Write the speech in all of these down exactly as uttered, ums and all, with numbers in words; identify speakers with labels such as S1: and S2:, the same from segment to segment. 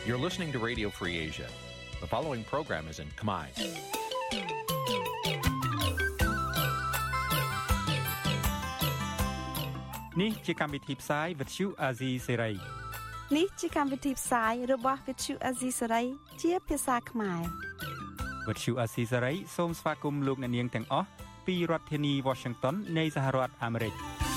S1: You're listening to Radio Free Asia. The following program is in Khmer.
S2: Nǐ chi càm bi tiệp xáy vệt chiu a zì sáy.
S3: Nǐ chi càm bi tiệp xáyរបស់វិទ្យុអាស៊ីសេរីជាភាសាខ្មែរ
S2: វិទ្យុអាស៊ីសេរីសូមស្វាគមន៍លោកអ្នកនាងទាំងអស់ពីរដ្ឋធានី Washington នៃសហរដ្ឋអាមេរិក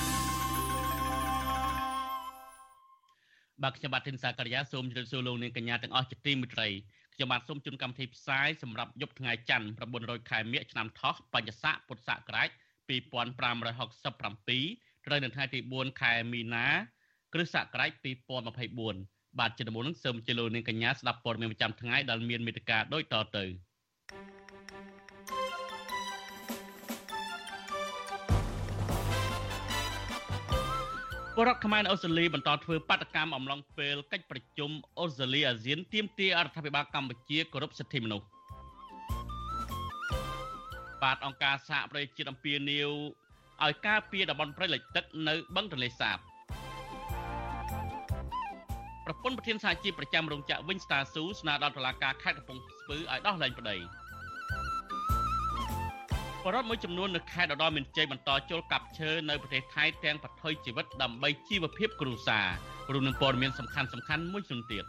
S4: បាទខ្ញុំបាទធីនសាករិយាសូមជម្រាបសួរលោកនាងកញ្ញាទាំងអស់ជាទីមេត្រីខ្ញុំបាទសូមជូនកម្មវិធីផ្សាយសម្រាប់យប់ថ្ងៃច័ន្ទ៩រយខែមិញឆ្នាំថោះបញ្ញស័កពុទ្ធសករាជពីរពាន់ប្រាំរយហកសិបប្រាំពីរត្រូវនៅថ្ងៃទីបួនខែមីនាគ្រិស្តសករាជពីរពាន់ម្ភៃបួនបាទជាដំបូងនេះសូមជម្រាបលោកនាងកញ្ញាស្ដាប់ព័ត៌មានប្រចាំថ្ងៃដែលមានមេត្តាដូចតទៅពលរដ្ឋខ្មែរនៅអូស្ត្រាលីបន្តធ្វើបាតកម្មអំឡុងពេលកិច្ចប្រជុំអូស្ត្រាលីអាស៊ានទាមទាររដ្ឋាភិបាលកម្ពុជាគោរពសិទ្ធិមនុស្សបាទអង្គការសហប្រជាជាតិអំពាវនាវឲ្យការពារតំបន់ព្រៃលិចទឹកនៅបឹងទន្លេសាបប្រពន្ធប្រធានសហជីពប្រចាំរោងចក្រ Winstar Su ស្នើដល់តុលាការខេត្តកំពង់ស្ពឺឲ្យដោះលែងប្តីបរិវត្តមួយចំនួននៅខេត្តឧត្តរមានជ័យបន្តចូលកាប់ឈើនៅប្រទេសថៃទាំងប្រថុយជីវិតដើម្បីជីវភាពគ្រួសាររួមនឹងព័ត៌មានសំខាន់សំខាន់មួយចំនួនទៀត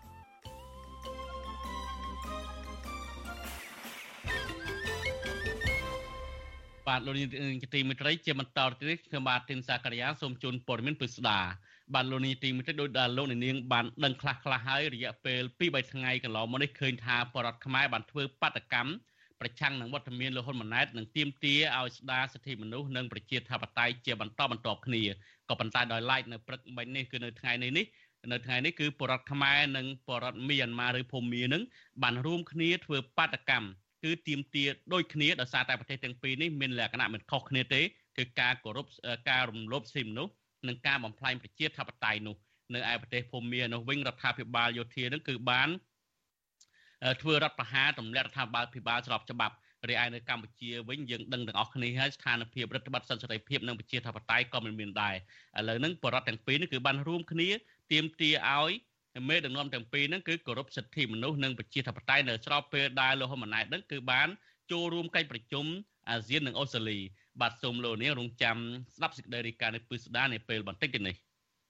S4: បាទលោកនាងទីមេត្រីជាបន្តទៅនេះខ្ញុំបាទទីនសាករិយាសូមជូនព័ត៌មានពិស្ដាបាទលោកនាងទីមេត្រីដោយដែលលោកនាងបានដឹងខ្លះខ្លះហើយរយៈពេលពីរបីថ្ងៃកន្លងមកនេះឃើញថាបរដ្ឋខ្មែរបានធ្វើបាតកម្មប្រឆាំងនឹងវត្តមានលោកហ៊ុនម៉ាណែតនិងទាមទារឲ្យស្ដារសិទ្ធិមនុស្សនិងប្រជាធិបតេយ្យជាបន្តបន្ទាប់គ្នាក៏ប៉ុន្តែដោយឡែកនៅព្រឹកមិញនេះគឺនៅថ្ងៃនេះនេះនៅថ្ងៃនេះគឺបរដ្ឋខ្មែរនិងបរដ្ឋមីយ៉ាន់ម៉ាឬភូមានឹងបានរួមគ្នាធ្វើបាតកម្មគឺទាមទារដូចគ្នាដោយសារតែប្រទេសទាំងពីរនេះមានលក្ខណៈមិនខុសគ្នាទេគឺការគោរពការរំលោភសិទ្ធិមនុស្សនិងការបំផ្លាញប្រជាធិបតេយ្យនោះនៅឯប្រទេសភូមានោះវិញរដ្ឋាភិបាលយោធានឹងគឺបានធ្វើរដ្ឋប្រហារទម្លាក់រដ្ឋាភិបាលភិបាលស្របច្បាប់រីឯនៅកម្ពុជាវិញយើងដឹងទាំងអស់គ្នាហើយស្ថានភាពរដ្ឋបတ်សិទ្ធិសេរីភាពនិងប្រជាធិបតេយ្យក៏មិនមានដែរឥឡូវហ្នឹងបរដ្ឋទាំងពីរនេះគឺបានរួមគ្នាទាមទារឲ្យមេដឹកនាំទាំងពីរហ្នឹងគឺគោរពសិទ្ធិមនុស្សនិងប្រជាធិបតេយ្យនៅស្របពេលដែលលោកហ៊ុនម៉ាណែតហ្នឹងគឺបានចូលរួមកិច្ចប្រជុំអាស៊ាននិងអូស្ត្រាលីបាទសូមលោកនាងរងចាំស្ដាប់សេចក្តីរាយការណ៍នៃពិស្ដារនៅពេលបន្តិចទៀតនេះ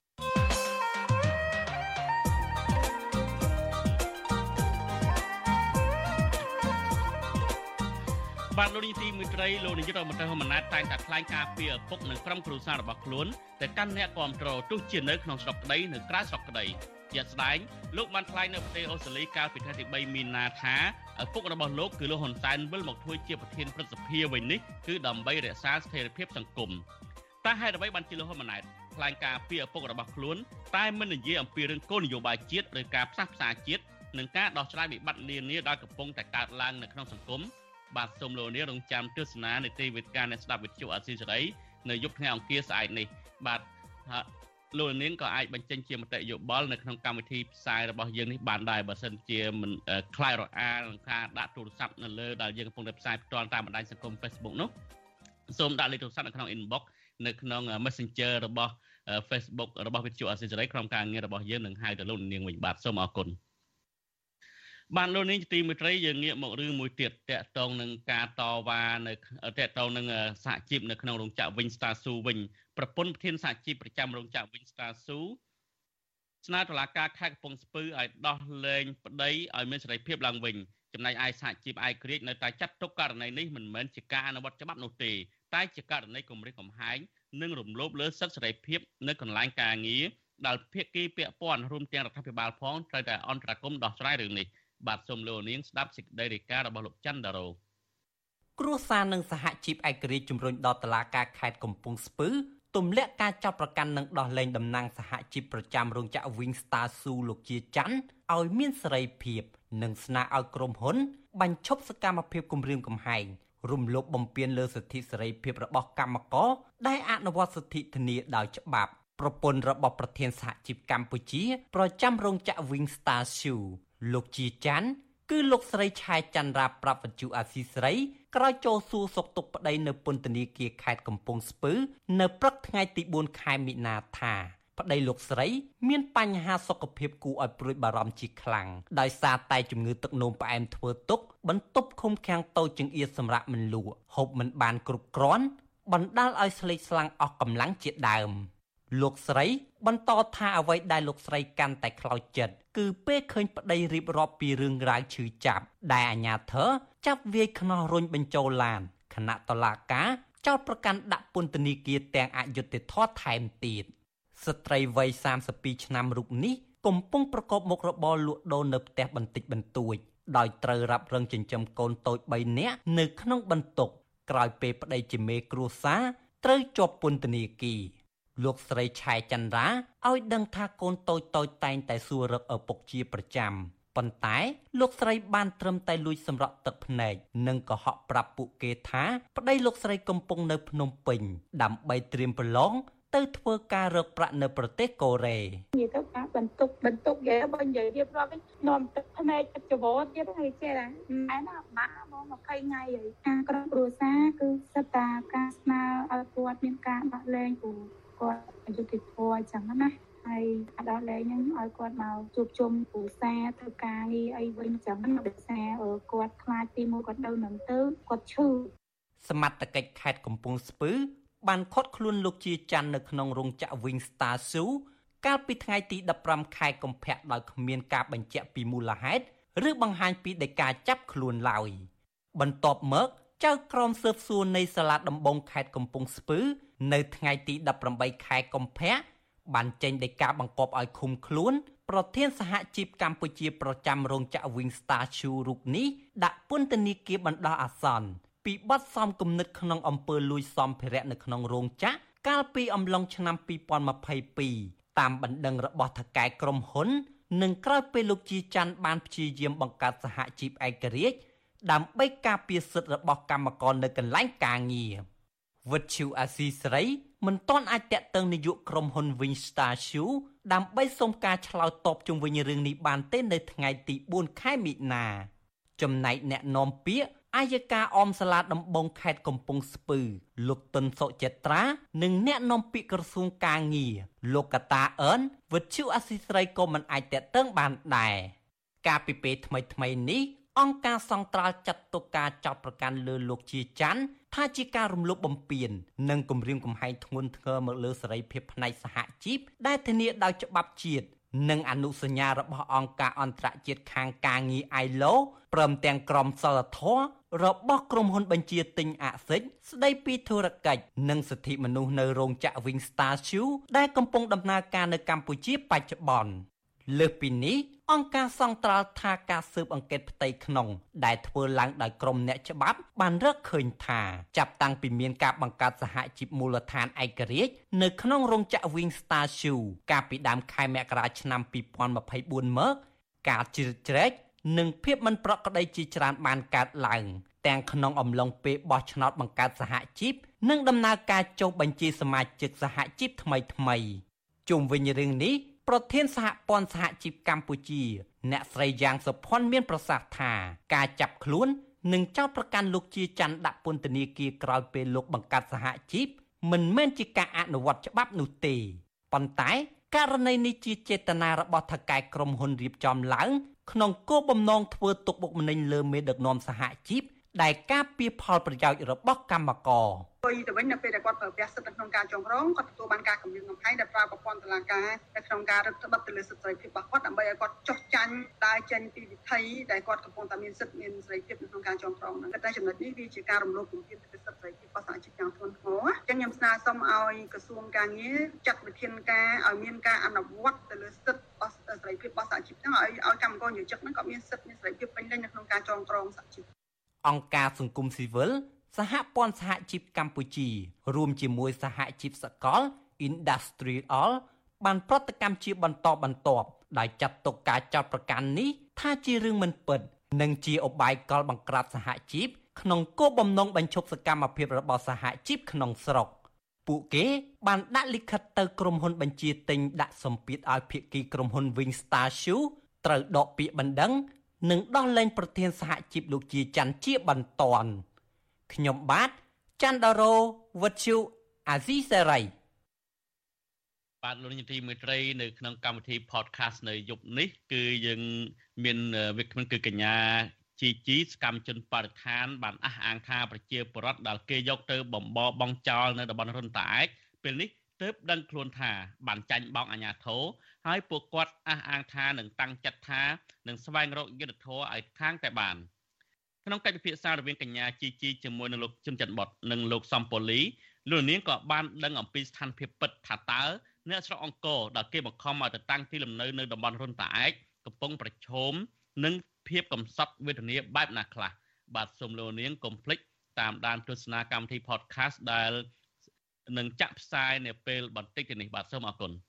S4: បាទលោកនាយទីមេត្រីលោកនាយករដ្ឋមន្ត្រីហ៊ុនម៉ាណែតតែងតែថ្លែងការពីឪពុកនិងក្រុមគ្រួសាររបស់ខ្លួនទៅកាន់អ្នកគាំទ្រទោះជានៅក្នុងស្រុកក្តីនៅក្រៅស្រុកក្តីជាក់ស្ដែងលោកបានថ្លែងនៅប្រទេសអូស្ត្រាលីកាលពីថ្ងៃទីបីមីនាថាឪពុករបស់លោកគឺលោកហ៊ុនសែនវិលមកធ្វើជាប្រធានព្រឹទ្ធសភាវិញនេះគឺដើម្បីរក្សាស្ថិរភាពសង្គមតើហេតុអ្វីបានជាលោកហ៊ុនម៉ាណែតថ្លែងការពីឪពុករបស់ខ្លួនតែមិននិយាយអំពីរឿងគោលនយោបាយជាតិឬការផ្សះផ្សាជាតិនិងការដោះស្រាយវិបត្តិនានាដែលកំពុងតែកើតឡើងនៅក្នុងសង្គមបាទសូមលោកនាងរងចាំទស្សនានីតិវិទ្យានៃស្ដាប់វិទ្យុអាស៊ីសេរីនៅយប់ថ្ងៃអង្គារស្អែកនេះបាទលោកនាងក៏អាចបញ្ចេញជាមតិយោបល់នៅក្នុងកម្មវិធីផ្សាយរបស់យើងនេះបានដែរបើសិនជាមិនខ្លាចរអានឹងការដាក់ទូរស័ព្ទនៅលើដែលយើងកំពុងតែផ្សាយផ្ទាល់តាមបណ្ដាញសង្គម Facebook នោះសូមដាក់លេខទូរស័ព្ទនៅក្នុង inbox នៅក្នុង Messenger របស់ Facebook របស់វិទ្យុអាស៊ីសេរីក្រុមការងាររបស់យើងនឹងហៅទៅលោកនាងវិញបាទសូមអរគុណបានលោកនាងទីមេត្រីយើងងាកមករឿងមួយទៀតតកតងនឹងការតវ៉ានៅតកតងនឹងសហជីពនៅក្នុងរោងចក្រ Winstar Su វិញប្រពន្ធប្រធានសហជីពប្រចាំរោងចក្រ Winstar Su ស្នើតុលាការខេត្តកំពង់ស្ពឺឲ្យដោះលែងប្តីឲ្យមានសេរីភាពឡើងវិញចំណែកឯសហជីពឯករាជ្យនៅតែចាត់ទុកករណីនេះមិនមែនជាការអនុវត្តច្បាប់នោះទេតែជាករណីគំរាមកំហែងនិងរំលោភលើសិទ្ធិសេរីភាពនៅកន្លែងការងារដែលភាគីពាក់ព័ន្ធរួមទាំងរដ្ឋាភិបាលផងត្រូវតែអន្តរាគមន៍ដោះស្រាយរឿងនេះបាទសូមលោកនាងស្ដាប់សេចក្តីរាយការណ៍របស់លោកច័ន្ទដារ៉ូ
S5: គ្រួសារនិងសហជីពឯករាជ្យជំរុញដល់តុលាការខេត្តកំពង់ស្ពឺទម្លាក់ការចាប់ប្រកាន់និងដោះលែងតំណាងសហជីពប្រចាំរោងចក្រ Winstar Su លោកជាច័ន្ទឲ្យមានសេរីភាពនិងស្នើឲ្យក្រុមហ៊ុនបញ្ឈប់សកម្មភាពគំរាមកំហែងរំលោភបំពានលើសិទ្ធិសេរីភាពរបស់កម្មករដែលអនុវត្តសិទ្ធិធានាដោយច្បាប់ប្រពន្ធរបស់ប្រធានសហជីពកម្ពុជាប្រចាំរោងចក្រ Winstar Suលោកជាច័ន្ទគឺលោកស្រីឆែច័ន្ទរាប្រាប់វិទ្យុអាស៊ីសេរីក្រោយចូលសួរសុខទុក្ខប្តីនៅពន្ធនាគារខេត្តកំពង់ស្ពឺនៅព្រឹកថ្ងៃទីបួនខែមិនិនាថាប្តីលោកស្រីមានបញ្ហាសុខភាពគួរឲ្យព្រួយបារម្ភជាខ្លាំងដោយសារតែជំងឺទឹកនោមផ្អែមធ្វើទុកបន្ទប់ឃុំឃាំងតូចចង្អៀតសម្រាប់មិនលក់ហូបមិនបានគ្រប់គ្រាន់បណ្ដាលឲ្យស្លេកស្លាំងអស់កម្លាំងជាដើមលោកស្រីបន្តថាអ្វីដែលលោកស្រីកាន់តែខ្លោចចិត្តគឺពេលឃើញប្តីរៀបរាប់ពីរឿងរ៉ាវឈឺចាប់ដែលអាជ្ញាធរចាប់វាយខ្នោះរុញបញ្ចូលឡានគណៈតុលាការចោទប្រកាន់ដាក់ពន្ធនាគារទាំងអយុត្តិធម៌ថែមទៀតស្ត្រីវ័យសាមសិបពីរឆ្នាំរូបនេះកំពុងប្រកបមុខរបរលក់ដូរនៅផ្ទះបន្តិចបន្តួចដោយត្រូវរ៉ាប់រងចិញ្ចឹមកូនតូចបីនាក់នៅក្នុងបន្ទប់ក្រោយពេលប្តីជាមេគ្រួសារត្រូវជាប់ពន្ធនាគារលោកស្រីឆែចន្ទរាឲ្យដឹងថាកូនតូចតូចតែងតែសួររកឪពុកជាប្រចាំប៉ុន្តែលោកស្រីបានត្រឹមតែលួចសម្រក់ទឹកភ្នែកនិងកុហកប្រាប់ពួកគេថាប្តីលោកស្រីកំពុងនៅភ្នំពេញដើម្បីត្រៀមប្រឡងទៅធ្វើការរកប្រាក់នៅប្រទេសកូរ៉េ
S6: និយាយទៅការបន្ទុកបន្ទុកយាយបើនិយាយរៀបរាប់នាំទឹកភ្នែកទឹកច្បោទៀតហើយចេះដែរម៉ែណាបាក់មកยี่สิบថ្ងៃហើយការក្រុមគ្រួសារគឺសិតតាការស្នើឲ្យគាត់មានការដាក់លែងព្រោះគាត់អយុត្តិធម៌អញ្ចឹងណាហើយអាដល់លែងហ្នឹងឲ្យគាត់មកជួបជុំគ្រួសារធ្វើការងារអីវិញអញ្ចឹងដោយសារគាត់ខ្លាចទីមួយគាត់នៅនឹងទៅគាត់ឈឺ
S5: សមត្ថកិច្ចខេត្តកំពង់ស្ពឺបានឃាត់ខ្លួនលោកជាច័ន្ទនៅក្នុងរោងចក្រ Wing Star Zoo កាលពីថ្ងៃទីដប់ប្រាំខែកុម្ភៈដោយគ្មានការបញ្ជាក់ពីមូលហេតុឬបង្ហាញពីដីកាចាប់ខ្លួនឡើយបន្ទាប់មកចៅក្រមស៊ើបសួរនៃសាលាដំបងខេត្តកំពង់ស្ពឺនៅថ្ងៃទីដប់ប្រាំបីខែកុម្ភៈបានចេញដីកាបង្គាប់ឲ្យឃុំខ្លួនប្រធានសហជីពកម្ពុជាប្រចាំរោងចក្រ Wing Star Zoo រូបនេះដាក់ពន្ធនាគារបណ្ដោះអាសន្នពីបទសំគំនិតក្នុងអំពើលួចសម្ភារៈនៅក្នុងរោងចក្រកាលពីអំឡុងឆ្នាំពីរពាន់ម្ភៃពីរតាមបណ្ដឹងរបស់ថៅកែក្រុមហ៊ុននិងក្រោយពេលលោកជាច័ន្ទបានព្យាយាមបង្កើតសហជីពឯករាជ្យដើម្បីការពារសិទ្ធិរបស់កម្មករនៅកន្លែងការងារវិទ្យុអាស៊ីសេរីមិនទាន់អាចតាក់ទងនាយកក្រុមហ៊ុន Wing Star Zoo ដើម្បីសុំការឆ្លើយតបជុំវិញរឿងនេះបានទេនៅថ្ងៃទីបួនខែមិនិនាចំណែកអ្នកនាំពាក្យអាយកាអមសាលាដំបងខេត្តកំពង់ស្ពឺលោកតុនសុចិត្រានិងអ្នកនាំពាក្យក្រសួងកាងារលោកកតាអឺនវិទ្យុអាស៊ីសេរីក៏មិនអាចតាក់ទងបានដែរកាលពីពេលថ្មីថ្មីនេះអង្គការសង្ត្រាល់ចាត់ទុកការចោទប្រកាន់លើលោកជាច័ន្ទថាជាការរំលោភបំពាននិងគំរាមកំហែងធ្ងន់ធ្ងរមកលើសេរីភាពផ្នែកសហជីពដែលធានាដោយច្បាប់ជាតិនិងអនុសញ្ញារបស់អង្គការអន្តរជាតិខាងការងារ អាយ ឡូ ព្រមទាំងក្រមសីលធម៌របស់ក្រុមហ៊ុនបញ្ជាទិញអាសិចស្ដីពីធុរកិច្ចនិងសិទ្ធិមនុស្សនៅរោងចក្រ Wing Star Zoo ដែលកំពុងដំណើរការនៅកម្ពុជាបច្ចុប្បន្នលើសពីនេះអង្គការសង្ត្រាល់ថាការស៊ើបអង្កេតផ្ទៃក្នុងដែលធ្វើឡើងដោយក្រុមអ្នកច្បាប់បានរកឃើញថាចាប់តាំងពីមានការបង្កើតសហជីពមូលដ្ឋានឯករាជ្យនៅក្នុងរោងចក្រ Wing Star Zoo កាលពីដើមខែមករាឆ្នាំពីរពាន់ម្ភៃបួនមកការជ្រៀតជ្រែកនិងភាពមិនប្រក្រតីជាច្រើនបានកើតឡើងទាំងក្នុងអំឡុងពេលបោះឆ្នោតបង្កើតសហជីពនិងដំណើរការចុះបញ្ជីសមាជិកសហជីពថ្មីថ្មីជុំវិញរឿងនេះប្រធានសហព័ន្ធសហជីពកម្ពុជាអ្នកស្រីយ៉ាងសុផុនមានប្រសាសន៍ថាការចាប់ខ្លួននិងចោទប្រកាន់លោកជាច័ន្ទដាក់ពន្ធនាគារក្រោយពេលលោកបង្កើតសហជីពមិនមែនជាការអនុវត្តច្បាប់នោះទេប៉ុន្តែករណីនេះជាចេតនារបស់ថៅកែក្រុមហ៊ុនរៀបចំឡើងក្នុងគោលបំណងធ្វើទុកបុកម្នេញលើមេដឹកនាំសហជីពដែលការពារផលប្រយោជន៍របស់កម្មករ
S7: ទៅវិញនៅពេលដែលគាត់ប្រើប្រាស់សិទ្ធិក្នុងការចងក្រងគាត់ទទួលបានការគំរាមកំហែងដែលប្រើប្រព័ន្ធតុលាការនៅក្នុងការរឹតបន្តឹងទៅលើសិទ្ធិសេរីភាពរបស់គាត់ដើម្បីឲ្យគាត់ចុះចាញ់ដើរចេញពីវិថីដែលគាត់កំពុងតែមានសិទ្ធិមានសេរីភាពនៅក្នុងការចងក្រងហ្នឹងតែចំណុចនេះវាជាការរំលោភបំពានទៅលើសិទ្ធិសេរីភាពរបស់សហជីពយ៉ាងធ្ងន់ធ្ងរអញ្ចឹងខ្ញុំស្នើសុំឲ្យក្រសួងការងារចាត់វិធានការឲ្យមានការអនុវត្តទៅលើសិទ្ធិរបស់សេរីភាពរបស់សហជីពហ្នឹងឲ្យឲ្យកម្មករនិយោជិតហ្នឹងក៏មានសិទ្ធិមានសេរីភាពពេញលេញនៅក្នុងការចងក្រងសហជីព
S5: អង្គការសង្គមស៊ីវិលសហព័ន្ធសហជីពកម្ពុជារួមជាមួយសហជីពសកល Industrial បានប្រតិកម្មជាបន្តបន្ទាប់ដោយចាត់ទុកការចោទប្រកាន់នេះថាជារឿងមិនពិតនិងជាឧបាយកលបង្ក្រាបសហជីពក្នុងគោលបំណងបញ្ឈប់សកម្មភាពរបស់សហជីពក្នុងស្រុកពួកគេបានដាក់លិខិតទៅក្រុមហ៊ុនបញ្ជាទិញដាក់សម្ពាធឲ្យភាគីក្រុមហ៊ុន Wing Star Zoo ត្រូវដកពាក្យបណ្ដឹងនិងដោះលែងប្រធានសហជីពលោកជាច័ន្ទជាបន្ទាន់ខ្ញុំបាទច័ន្ទដារ៉ូវិទ្យុអាស៊ីសេរី
S4: បាទលោកនាយកទីមេត្រីនៅក្នុងកម្មវិធី podcast នៅយប់នេះគឺយើងមានវាគ្មិនគឺកញ្ញាជីជីសកម្មជនបរិស្ថានបានអះអាងថាប្រជាពលរដ្ឋដែលគេយកទៅបំបរបង់ចោលនៅតំបន់រុនតាឯកពេលនេះទើបដឹងខ្លួនថាបានចាញ់បោកអាជ្ញាធរហើយពួកគាត់អះអាងថានឹងតាំងចិត្តថានឹងស្វែងរកយុត្តិធម៌ឲ្យខាងតែបានក្នុងកិច្ចពិភាក្សារវាងកញ្ញាជីជីជាមួយនឹងលោកជុនច័ន្ទបុតនិងលោកសំប៉ូលីលោកនាងក៏បានដឹងអំពីស្ថានភាពពិតថាតើអ្នកស្រុកអង្គរដែលគេបង្ខំឲ្យទៅតាំងទីលំនៅនៅតំបន់រុនតាឯកកំពុងប្រឈមនឹងភាពកំសត់វេទនាបែបណាខ្លះបាទសូមលោកនាងកុំភ្លេចតាមដានទស្សនាកម្មវិធី podcast ដែលនឹងចាក់ផ្សាយនៅពេលបន្តិចនេះបាទសូមអរគុណ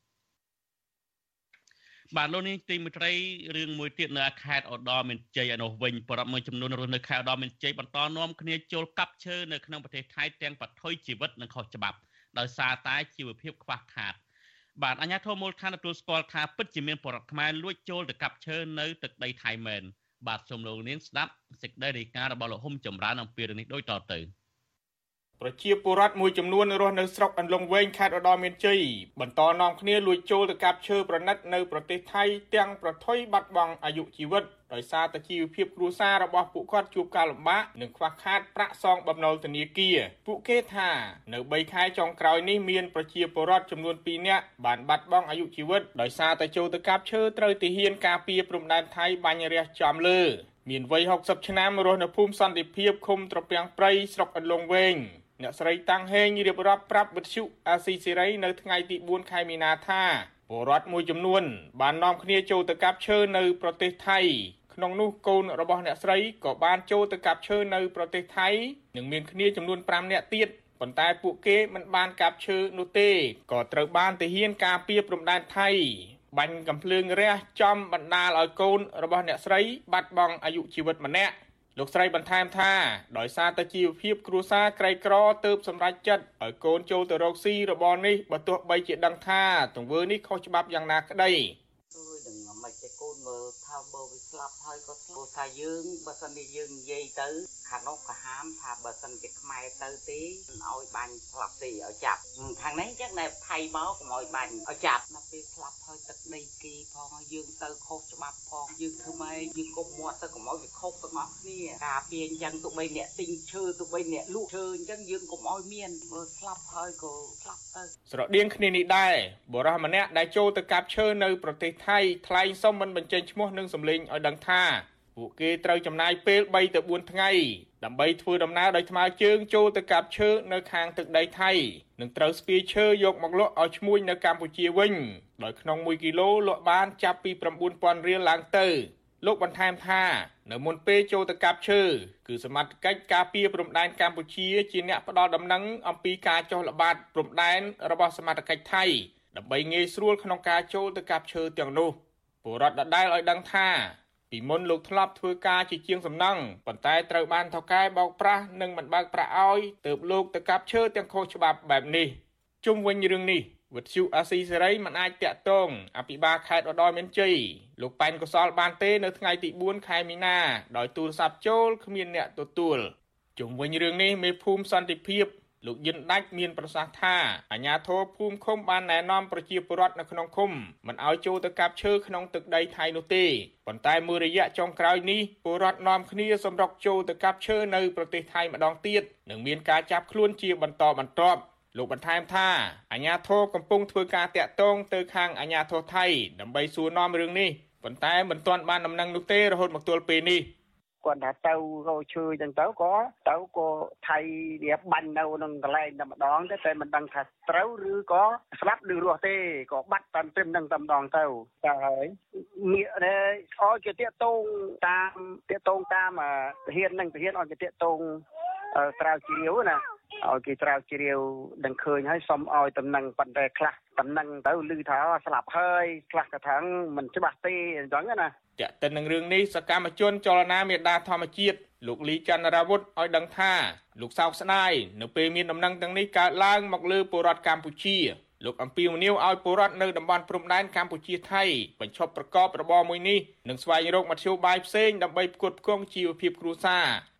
S4: បាទលោកនាងទីមេត្រីរឿងមួយទៀតនៅខេត្តឧត្តរមានជ័យឯនោះវិញបរិបទមួយចំនួនរស់នៅខេត្តឧត្តរមានជ័យបន្តនាំគ្នាចូលកាប់ឈើនៅក្នុងប្រទេសថៃទាំងបថុយជីវិតនិងខុសច្បាប់ដោយសារតែជីវភាពខ្វះខាតបាទអាជ្ញាធរមូលដ្ឋានទទួលស្គាល់ថាពិតជាមានបរិបទខ្មែរលួចចូលទៅកាប់ឈើនៅទឹកដីថៃមែនបាទសូមលោកនាងស្ដាប់សេចក្តីរាយការណ៍របស់លោកហ៊ុំចម្រើនអំពីរឿងនេះដូចតទៅ
S8: ប្រជាពលរដ្ឋមួយចំនួនរស់នៅស្រុកអន្លង់វែងខេត្តឧត្តរមានជ័យបន្តនាំគ្នាលួចចូលទៅកាប់ឈើប្រណិតនៅប្រទេសថៃទាំងប្រថុយបាត់បង់អាយុជីវិតដោយសារតែជីវភាពគ្រួសាររបស់ពួកគាត់ជួបការលំបាកនិងខ្វះខាតប្រាក់សងបំណុលធនាគារពួកគេថានៅបីខែចុងក្រោយនេះមានប្រជាពលរដ្ឋចំនួនពីរនាក់បានបាត់បង់អាយុជីវិតដោយសារតែចូលទៅកាប់ឈើត្រូវទាហានការពារព្រំដែនថៃបាញ់រះចំលើមានវ័យហុកសិបឆ្នាំរស់នៅភូមិសន្តិភាពឃុំត្រពាំងព្រៃស្រុកអន្លង់វែងអ្នកស្រីតាំងហេងរៀបរាប់ប្រាប់វិទ្យុអាស៊ីសេរីនៅថ្ងៃទីបួនខែមីនាថាពលរដ្ឋមួយចំនួនបាននាំគ្នាចូលទៅកាប់ឈើនៅប្រទេសថៃក្នុងនោះកូនរបស់អ្នកស្រីក៏បានចូលទៅកាប់ឈើនៅប្រទេសថៃនិងមានគ្នាចំនួនប្រាំនាក់ទៀតប៉ុន្តែពួកគេមិនបានកាប់ឈើនោះទេក៏ត្រូវបានទាហានការពារព្រំដែនថៃបាញ់កំភ្លើងរះចំបណ្ដាលឲ្យកូនរបស់អ្នកស្រីបាត់បង់អាយុជីវិតម្នាក់លោកស្រីបន្ថែមថាដោយសារតែជីវភាពគ្រួសារក្រីក្រទើបសម្រេចចិត្តឲ្យកូនចូលទៅរកស៊ីរបរនេះបើទោះបីជាដឹងថាទង្វើនេះខុសច្បាប់យ៉ាងណាក្តី
S9: មិនតែកូនមើលថាបើវាស្លាប់ហើយក៏ស្លាប់ថាយើងបើសិនជាយើងនិយាយទៅខាងនោះក៏ហាមថាបើសិនជាខ្មែរទៅទេឲ្យបាញ់ស្លាប់ទេឲ្យចាប់ខាងនេះចឹងតែថៃមកកុំឲ្យបាញ់ឲ្យចាប់ដល់ពេលស្លាប់ហើយទឹកដីគេផងយើងទៅខុសច្បាប់ផងយើងធ្វើម៉េចយើងកុំមាត់ទៅកុំឲ្យវាខុសទាំងអស់គ្នាការពារអញ្ចឹងទោះបីអ្នកទិញឈើទោះបីអ្នកលក់ឈើអញ្ចឹងយើងកុំឲ្យមានបើស្លាប់ហើយក៏ស្លាប់ទៅ
S8: ស្រដៀងគ្នានេះដែរបុរសម្នាក់ដែលចូលទៅកាប់ឈើនៅប្រទេសថៃថ្លែងសុំមិនបញ្ចេញឈ្មោះនិងសម្លេងឲ្យដឹងថាពួកគេត្រូវចំណាយពេលបីទៅបួនថ្ងៃដើម្បីធ្វើដំណើរដោយថ្មើរជើងចូលទៅកាប់ឈើនៅខាងទឹកដីថៃនិងត្រូវស្ពាយឈើយកមកលក់ឲ្យឈ្មួញនៅកម្ពុជាវិញដោយក្នុងមួយគីឡូលក់បានចាប់ពី៩ពាន់រៀលឡើងទៅលោកបន្ថែមថានៅមុនពេលចូលទៅកាប់ឈើគឺសមត្ថកិច្ចការពារព្រំដែនកម្ពុជាជាអ្នកផ្ដល់ដំណឹងអំពីការចុះល្បាតព្រំដែនរបស់សមត្ថកិច្ចថៃដើម្បីងាយស្រួលក្នុងការចូលទៅកាប់ឈើទាំងនោះពលរដ្ឋដដែលឲ្យដឹងថាពីមុនលោកធ្លាប់ធ្វើការជាជាងសំណង់ប៉ុន្តែត្រូវបានថៅកែបោកប្រាស់និងមិនបើកប្រាក់ឲ្យទើបលោកទៅកាប់ឈើទាំងខុសច្បាប់បែបនេះជុំវិញរឿងនេះវិទ្យុអាស៊ីសេរីមិនអាចតាក់ទងអភិបាលខេត្តឧត្តរមានជ័យលោកប៉ែនកុសលបានទេនៅថ្ងៃទីបួនខែមីនាដោយទូរស័ព្ទចូលគ្មានអ្នកទទួលជុំវិញរឿងនេះមេភូមិសន្តិភាពលោកយិនដាច់មានប្រសាសន៍ថាអាជ្ញាធរភូមិឃុំបានណែនាំប្រជាពលរដ្ឋនៅក្នុងឃុំមិនឲ្យចូលទៅកាប់ឈើក្នុងទឹកដីថៃនោះទេប៉ុន្តែមួយរយៈចុងក្រោយនេះពលរដ្ឋនាំគ្នាសម្រុកចូលទៅកាប់ឈើនៅប្រទេសថៃម្ដងទៀតនិងមានការចាប់ខ្លួនជាបន្តបន្ទាប់លោកបន្ថែមថាអាជ្ញាធរកំពុងធ្វើការតាក់ទងទៅខាងអាជ្ញាធរថៃដើម្បីសួរនាំរឿងនេះប៉ុន្តែមិនទាន់បានដំណឹងនោះទេរហូតមកទល់ពេលនេះ
S9: គាត់ថាទៅរកឈើអញ្ចឹងទៅក៏ទៅក៏ថៃវាបាញ់នៅក្នុងកន្លែងតែម្ដងទៅតែមិនដឹងថាត្រូវឬក៏ស្លាប់ឬរស់ទេក៏បាត់តាមត្រឹមនឹងតែម្ដងទៅតែហើយងាកអោយគេតាក់ទងតាមតាក់ទងតាមទាហាននឹងទាហានអោយគេតាក់ទងស្រាវជ្រាវណាឲ្យគេស្រាវជ្រាវដឹងឃើញហើយសុំឲ្យតំណែងប៉ុន្តែខ្លះតំណែងទៅឮថាស្លាប់ហើយខ្លះក៏ថាមិនច្បាស់ទេអញ្ចឹងណា
S8: ចាក់ទៅនឹងរឿងនេះសកម្មជនចលនាមេដាធម្មជាតិលោកលីចន្ទរាវុធឲ្យដឹងថាលោកសោកស្ដាយនៅពេលមានដំណឹងទាំងនេះកើតឡើងមកលើពលរដ្ឋកម្ពុជាលោកអំពីវនីវឲ្យពលរដ្ឋនៅតំបន់ព្រំដែនកម្ពុជាថៃបញ្ឈប់ប្រកបរបរមួយនេះនិងស្វែងរកមធ្យោបាយផ្សេងដើម្បីផ្គត់ផ្គង់ជីវភាពគ្រួសារ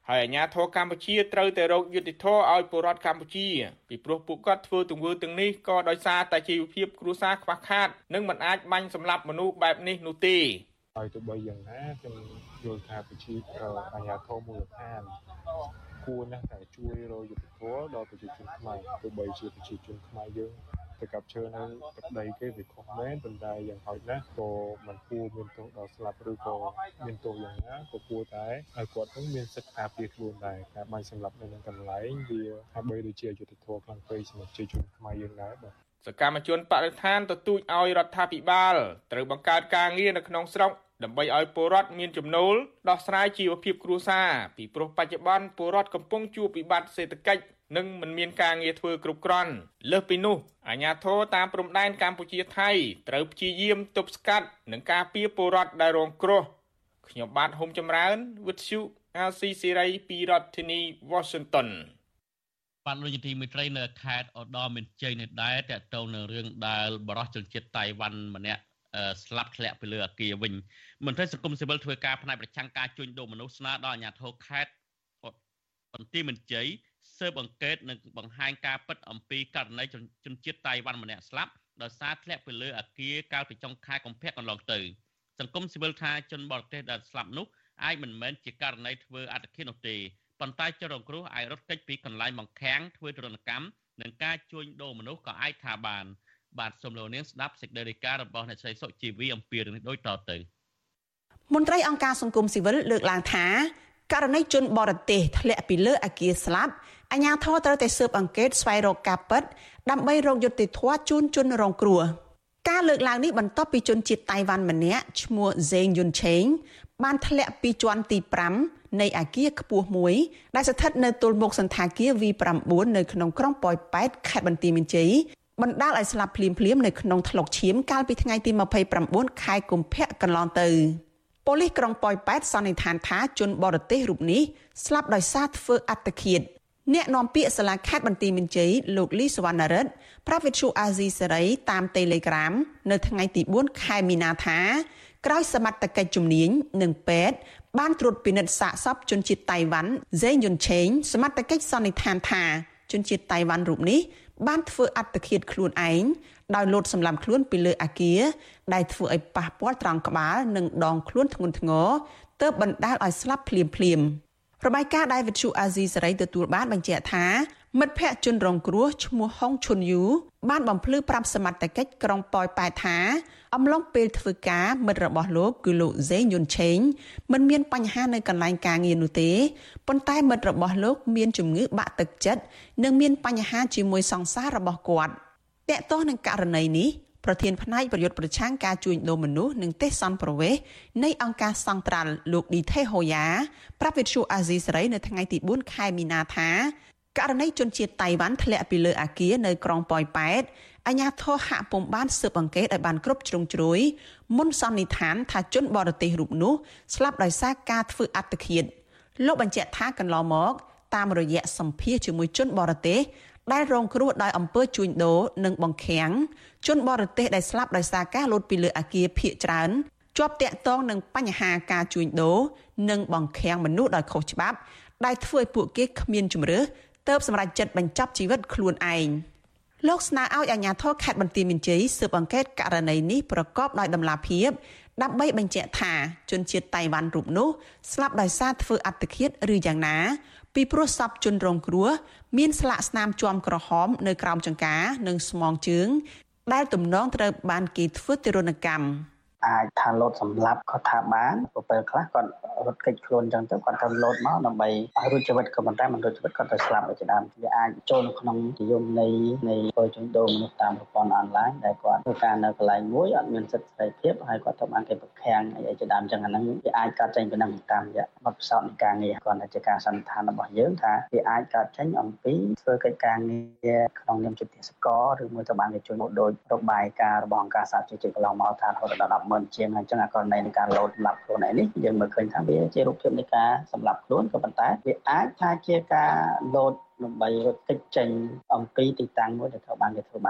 S8: ហើយអាជ្ញាធរកម្ពុជាត្រូវតែរកយុត្តិធម៌ឲ្យពលរដ្ឋកម្ពុជាពីព្រោះពួកគាត់ធ្វើទង្វើទាំងនេះក៏ដោយសារតែជីវភាពគ្រួសារខ្វះខាតនិងមិនអាចបាញ់សម្លាប់មនុស្សបែបនេះនោះទេ
S10: ហើយទោះបីយ៉ាងណាខ្ញុំយល់ថាប្រជាអាជ្ញាធរមូលដ្ឋានគួរណាស់តែជួយរកយុត្តិធម៌ដល់ប្រជាជនខ្មែរទោះបីជាប្រជាជនខ្មែរយើងទៅកាប់ឈើនៅទឹកដីគេវាខុសមែនប៉ុន្តែយ៉ាងហោចណាស់ក៏មិនគួរមានទោសដល់ស្លាប់ឬក៏មានទោសយ៉ាងណាក៏គួរតែឲ្យគាត់នឹងមានសិទ្ធិការពារខ្លួនដែរការបាញ់សម្លាប់នៅនឹងកន្លែងវាហាក់បីដូចជាយុត្តិធម៌ខ្លាំងពេកសម្រាប់ប្រជាជនខ្មែរយើងដែរបាទ
S8: សកម្មជនបរិស្ថានទទូចឲ្យរដ្ឋាភិបាលត្រូវបង្កើតការងារនៅក្នុងស្រុកដើម្បីឲ្យពលរដ្ឋមានចំណូលដោះស្រាយជីវភាពគ្រួសារពីព្រោះបច្ចុប្បន្នពលរដ្ឋកំពុងជួបវិបត្តិសេដ្ឋកិច្ចនិងមិនមានការងារធ្វើគ្រប់គ្រាន់លើសពីនោះអាជ្ញាធរតាមព្រំដែនកម្ពុជាថៃត្រូវព្យាយាមទប់ស្កាត់និងការពារពលរដ្ឋដែលរងគ្រោះខ្ញុំបាទហុំចម្រើនវិទ្យុ អាស៊ី សេរីពីរដ្ឋធានី Washington
S4: បានលោកនាយកមេត្រីនៅខេត្តឧត្តរមានជ័យនេះដែរតើតើនឹងរឿងដែលបរិសុទ្ធជនជាតិតៃវ៉ាន់ម្នាក់ស្លាប់ធ្លាក់ពីលើអគារវិញមន្ត្រីសង្គមស៊ីវិលធ្វើការផ្នែកប្រឆាំងការជួញដូរមនុស្សស្នើដល់អាជ្ញាធរខេត្តបន្ទាយមានជ័យស៊ើបអង្កេតនិងបង្ហាញការពិតអំពីករណីជនជាតិតៃវ៉ាន់ម្នាក់ស្លាប់ដោយសារធ្លាក់ពីលើអគារកាលពីចុងខែកុម្ភៈកន្លងទៅសង្គមស៊ីវិលថាជនបរទេសដែលស្លាប់នោះអាចមិនមែនជាករណីធ្វើអត្តឃាតនោះទេប៉ុន្តែជនរងគ្រោះអាចរត់គេចពីកន្លែងបង្ខាំងធ្វើទរណកម្មនិងការជួញដូរមនុស្សក៏អាចថាបានបាទសូមលោកនាងស្ដាប់សេចក្តីរាយការណ៍របស់អ្នកស្រីសុជីវីអំពីរឿងនេះដូចតទៅ
S11: មន្ត្រីអង្គការសង្គមស៊ីវិលលើកឡើងថាករណីជនបរទេសធ្លាក់ពីលើអគារស្លាប់អាជ្ញាធរត្រូវតែស៊ើបអង្កេតស្វែងរកការពិតដើម្បីរកយុត្តិធម៌ជូនជនរងគ្រោះការលើកឡើងនេះបន្ទាប់ពីជនជាតិតៃវ៉ាន់ម្នាក់ឈ្មោះ Zeng Yuncheng បានធ្លាក់ពីជាន់ទីប្រាំនៃអគារខ្ពស់មួយដែលស្ថិតនៅទល់មុខសន្តាគារ វី 9 នៅក្នុងក្រុងប៉ោយប៉ែតខេត្តបន្ទាយមានជ័យបណ្ដាលឲ្យស្លាប់ភ្លាមៗនៅក្នុងថ្លុកឈាមកាលពីថ្ងៃទីម្ភៃប្រាំបួនខែកុម្ភៈកន្លងទៅប៉ូលីសក្រុងប៉ោយប៉ែតសន្និដ្ឋានថាជនបរទេសរូបនេះស្លាប់ដោយសារធ្វើអត្តឃាតអ្នកនាំពាក្យសាលាខេត្តបន្ទាយមានជ័យលោកលីសវណ្ណរិទ្ធប្រាប់វិទ្យុអាស៊ីសេរីតាម Telegram នៅថ្ងៃទីបួនខែមីនាថាក្រោយសមត្ថកិច្ចជំនាញនិងពេទ្យបានត្រួតពិនិត្យសាកសពជនជាតិតៃវ៉ាន់ Zeng Yuncheng សមត្ថកិច្ចសន្និដ្ឋានថាជនជាតិតៃវ៉ាន់រូបនេះបានធ្វើអត្តឃាតខ្លួនឯងដោយលោតសម្លាប់ខ្លួនពីលើអគារដែលធ្វើឲ្យប៉ះពាល់ត្រង់ក្បាលនិងដងខ្លួនធ្ងន់ធ្ងរទើបបណ្ដាលឲ្យស្លាប់ភ្លាមភ្លាមរបាយការណ៍ដែលវិទ្យុអាស៊ីសេរីទទួលបានបញ្ជាក់ថាមិត្តភ័ក្តិជនរងគ្រោះឈ្មោះហុងឈុនយូបានបំភ្លឺប្រាប់សមត្ថកិច្ចក្រុងប៉ោយប៉ែតថាអំឡុងពេលធ្វើការមិត្តរបស់លោកគឺលោក Zeng Yuncheng មិនមានបញ្ហានៅកន្លែងការងារនោះទេប៉ុន្តែមិត្តរបស់លោកមានជំងឺបាក់ទឹកចិត្តនិងមានបញ្ហាជាមួយសង្សាររបស់គាត់តើតោះនឹងករណីនេះប្រធានផ្នែកប្រយុទ្ធប្រឆាំងការជួញដូរមនុស្សនិងទេសន្តប្រវេសនៃអង្គការសង្ត្រាល់លោកឌីថេហូយ៉ាប្រាប់វិទ្យុអាស៊ីសេរីនៅថ្ងៃទីបួនខែមីនាថាករណីជនជាតិតៃវ៉ាន់ធ្លាក់ពីលើអគារនៅក្រុងប៉ោយប៉ែតអាជ្ញាធរហាក់ពុំបានស៊ើបអង្កេតឲ្យបានគ្រប់ជ្រុងជ្រោយមុនសន្និដ្ឋានថាជនបរទេសរូបនោះស្លាប់ដោយសារការធ្វើអត្តឃាតលោកបញ្ជាក់ថាកន្លងមកតាមរយៈសម្ភាសជាមួយជនបរទេសដែលរងគ្រោះដោយអំពើជួញដូរនិងបង្ខាំងជនបរទេសដែលស្លាប់ដោយសារការលោតពីលើអគារភាគច្រើនជាប់ទាក់ទងនឹងបញ្ហាការជួញដូរនិងបង្ខាំងមនុស្សដោយខុសច្បាប់ដែលធ្វើឲ្យពួកគេគ្មានជំរឿសទើបសម្រេចចិត្តបញ្ចប់ជីវិតខ្លួនឯងលោកស្នើឲ្យអាជ្ញាធរខេត្តបន្ទាយមានជ័យស៊ើបអង្កេតករណីនេះប្រកបដោយតម្លាភាពដើម្បីបញ្ជាក់ថាជនជាតិតៃវ៉ាន់រូបនោះស្លាប់ដោយសារធ្វើអត្តឃាតឬយ៉ាងណាពីព្រោះសពជនរងគ្រោះមានស្លាកស្នាមជាំក្រហមនៅក្រោមចង្កានិងស្មងជើងដែលទំនងត្រូវបានគេធ្វើទារុណកម្ម
S9: អាចថាលោតសម្លាប់ក៏ថាបានពេលខ្លះគាត់រត់គេចខ្លួនអញ្ចឹងទៅគាត់ទៅលោតមកដើម្បីឲ្យរួចជីវិតក៏ប៉ុន្តែមិនរួចជីវិតគាត់ទៅស្លាប់ដូចជាដើមវាអាចចូលក្នុងនិយមនៃនៃពលជនដូរមនុស្សតាមប្រព័ន្ធអនឡាញដែលគាត់ធ្វើការនៅកន្លែងមួយអត់មានសិទ្ធិសេរីភាពហើយគាត់ទៅបានគេប្រខាំងអីជាដើមអញ្ចឹងអាហ្នឹងវាអាចកើតចេញពីនឹងតាមរយៈបទពិសោធន៍នៃការងារគាត់តែជាការសន្និដ្ឋានរបស់យើងថាវាអាចកើតចេញអំពីធ្វើកិច្ចការងារក្នុងនាមជាទេសកលឬមួយទៅបានគេជួយមកដោយរបាយការណ៍របស់អង្គការសហជីវជាតិកន្លងមកថារហូតដល់ មិនជាងអញ្ចឹងអាករណីនៃការលោតសម្លាប់ខ្លួនឯនេះយើងមើលឃើញថាវាជារូបភាពនៃការសម្លាប់ខ្លួនក៏ប៉ុន្តែវាអាចថាជាការលោតដើម្បីរត់គេចចេញអំពីទីតាំងមួយដែលត្រូវបានគេធ្វើបាប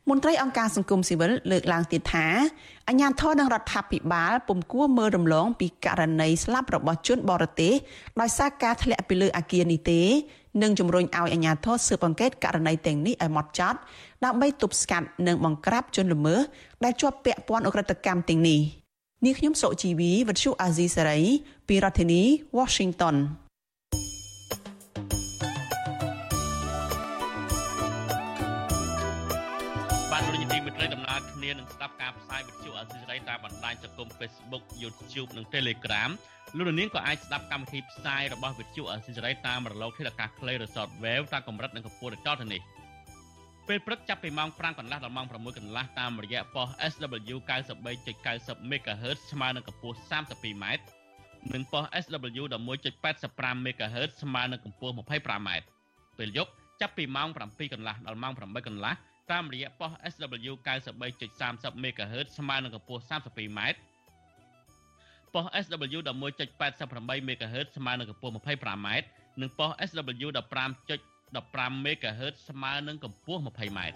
S11: មន្ត្រីអង្គការសង្គមស៊ីវិលលើកឡើងទៀតថាអាជ្ញាធរនិងរដ្ឋាភិបាលពុំគួរមើលរំលងពីករណីស្លាប់របស់ជនបរទេសដោយសារការធ្លាក់ពីលើអគារនេះទេនិងជំរុញឲ្យអាជ្ញាធរស៊ើបអង្កេតករណីទាំងនេះឲ្យហ្មត់ចត់ដើម្បីទប់ស្កាត់និងបង្ក្រាបជនល្មើសដែលជាប់ពាក់ព័ន្ធអ ுக ្រិតកម្មទាំងនេះនាងខ្ញុំសុជីវីវិទ្យុអាស៊ីសេរីពីរដ្ឋធានី Washington
S4: បានលោកនាយទីមេត្រីដំណើរគ្នានឹងស្ដាប់ការផ្សាយវិទ្យុអាស៊ីសេរីតាមបណ្ដាញសង្គម Facebook YouTube និង Telegram លោកនាងក៏អាចស្ដាប់កម្មវិធីផ្សាយរបស់វិទ្យុអាស៊ីសេរីតាមរលកធាតុអាកាសខ្លី Shortwave តាមកម្រិតនិងកម្ពស់ដូចតទៅនេះពេលព្រឹកចាប់ពីម៉ោង ប្រាំ កន្លះដល់ម៉ោង ប្រាំមួយ កន្លះតាមរយៈប៉ុស เอส ดับเบิลยู เก้าสิบสามจุดเก้าศูนย์ MHz ស្មើនឹងកម្ពស់ សាមសិបពីរ ម៉ែត្រនិងប៉ុស เอส ดับเบิลยู สิบเอ็ดจุดแปดห้า MHz ស្មើនឹងកម្ពស់ ยี่สิบห้า ម៉ែត្រពេលយប់ចាប់ពីម៉ោង ប្រាំពីរ កន្លះដល់ម៉ោង ប្រាំបី កន្លះតាមរយៈប៉ុស เอส ดับเบิลยู เก้าสิบสามจุดสามศูนย์ MHz ស្មើនឹងកម្ពស់ សាមសិបពីរ ម៉ែត្រប៉ុស เอส ดับเบิลยู สิบเอ็ดจุดแปดแปด MHz ស្មើនឹងកម្ពស់ ยี่สิบห้า ម៉ែត្រនិងប៉ុស เอส ดับเบิลยู สิบห้าจุดสิบห้า MHz ស្មើនឹងកម្ពស់ ยี่สิบ ម៉ែត្រ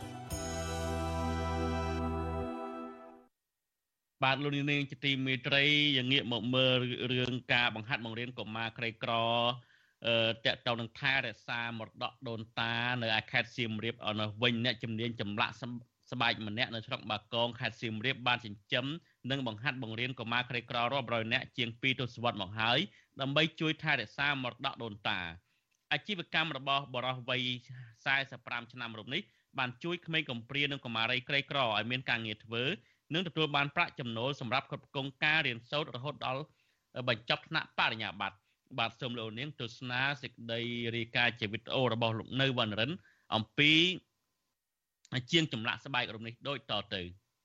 S4: បាទលោកនាងជាទីមេត្រីយ៉ាងងាកមកមើលរឿងការបង្ហាត់បង្រៀនកុមារក្រីក្រអឺតកតនឹងថែរក្សា មរតកដូនតានៅខេត្តសៀមរាបនៅវិញអ្នកជំនាញចម្លាក់ស្បែកម្នាក់នៅស្រុកបាកងខេត្តសៀមរាបបានចិញ្ចឹមនិងបង្ហាត់បង្រៀនកុមារក្រីក្ររាប់រយនាក់ជាងពីរទសវត្សរ៍មកហើយដើម្បីជួយថែរក្សាមរតកដូនតាអាជីវកម្មរបស់បរិសវ័យសែសិបប្រាំឆ្នាំរូបនេះបានជួយក្មេងកំព្រានិងកុមារីក្រីក្រឲ្យមានការងារធ្វើនិងទទួលបានប្រាក់ចំណូលសម្រាប់គ្រប់គ្រងការរៀនសូត្ររហូតដល់បញ្ចប់ថ្នាក់បរិញ្ញាបត្របាទសូមលោកនាងទស្សនាសេចក្តីរាយការណ៍ជាវីដេអូរបស់លោកនៅវណ្ណរិនអំពីជាងចម្លាក់ស្បែករូបនេះដូចតទៅ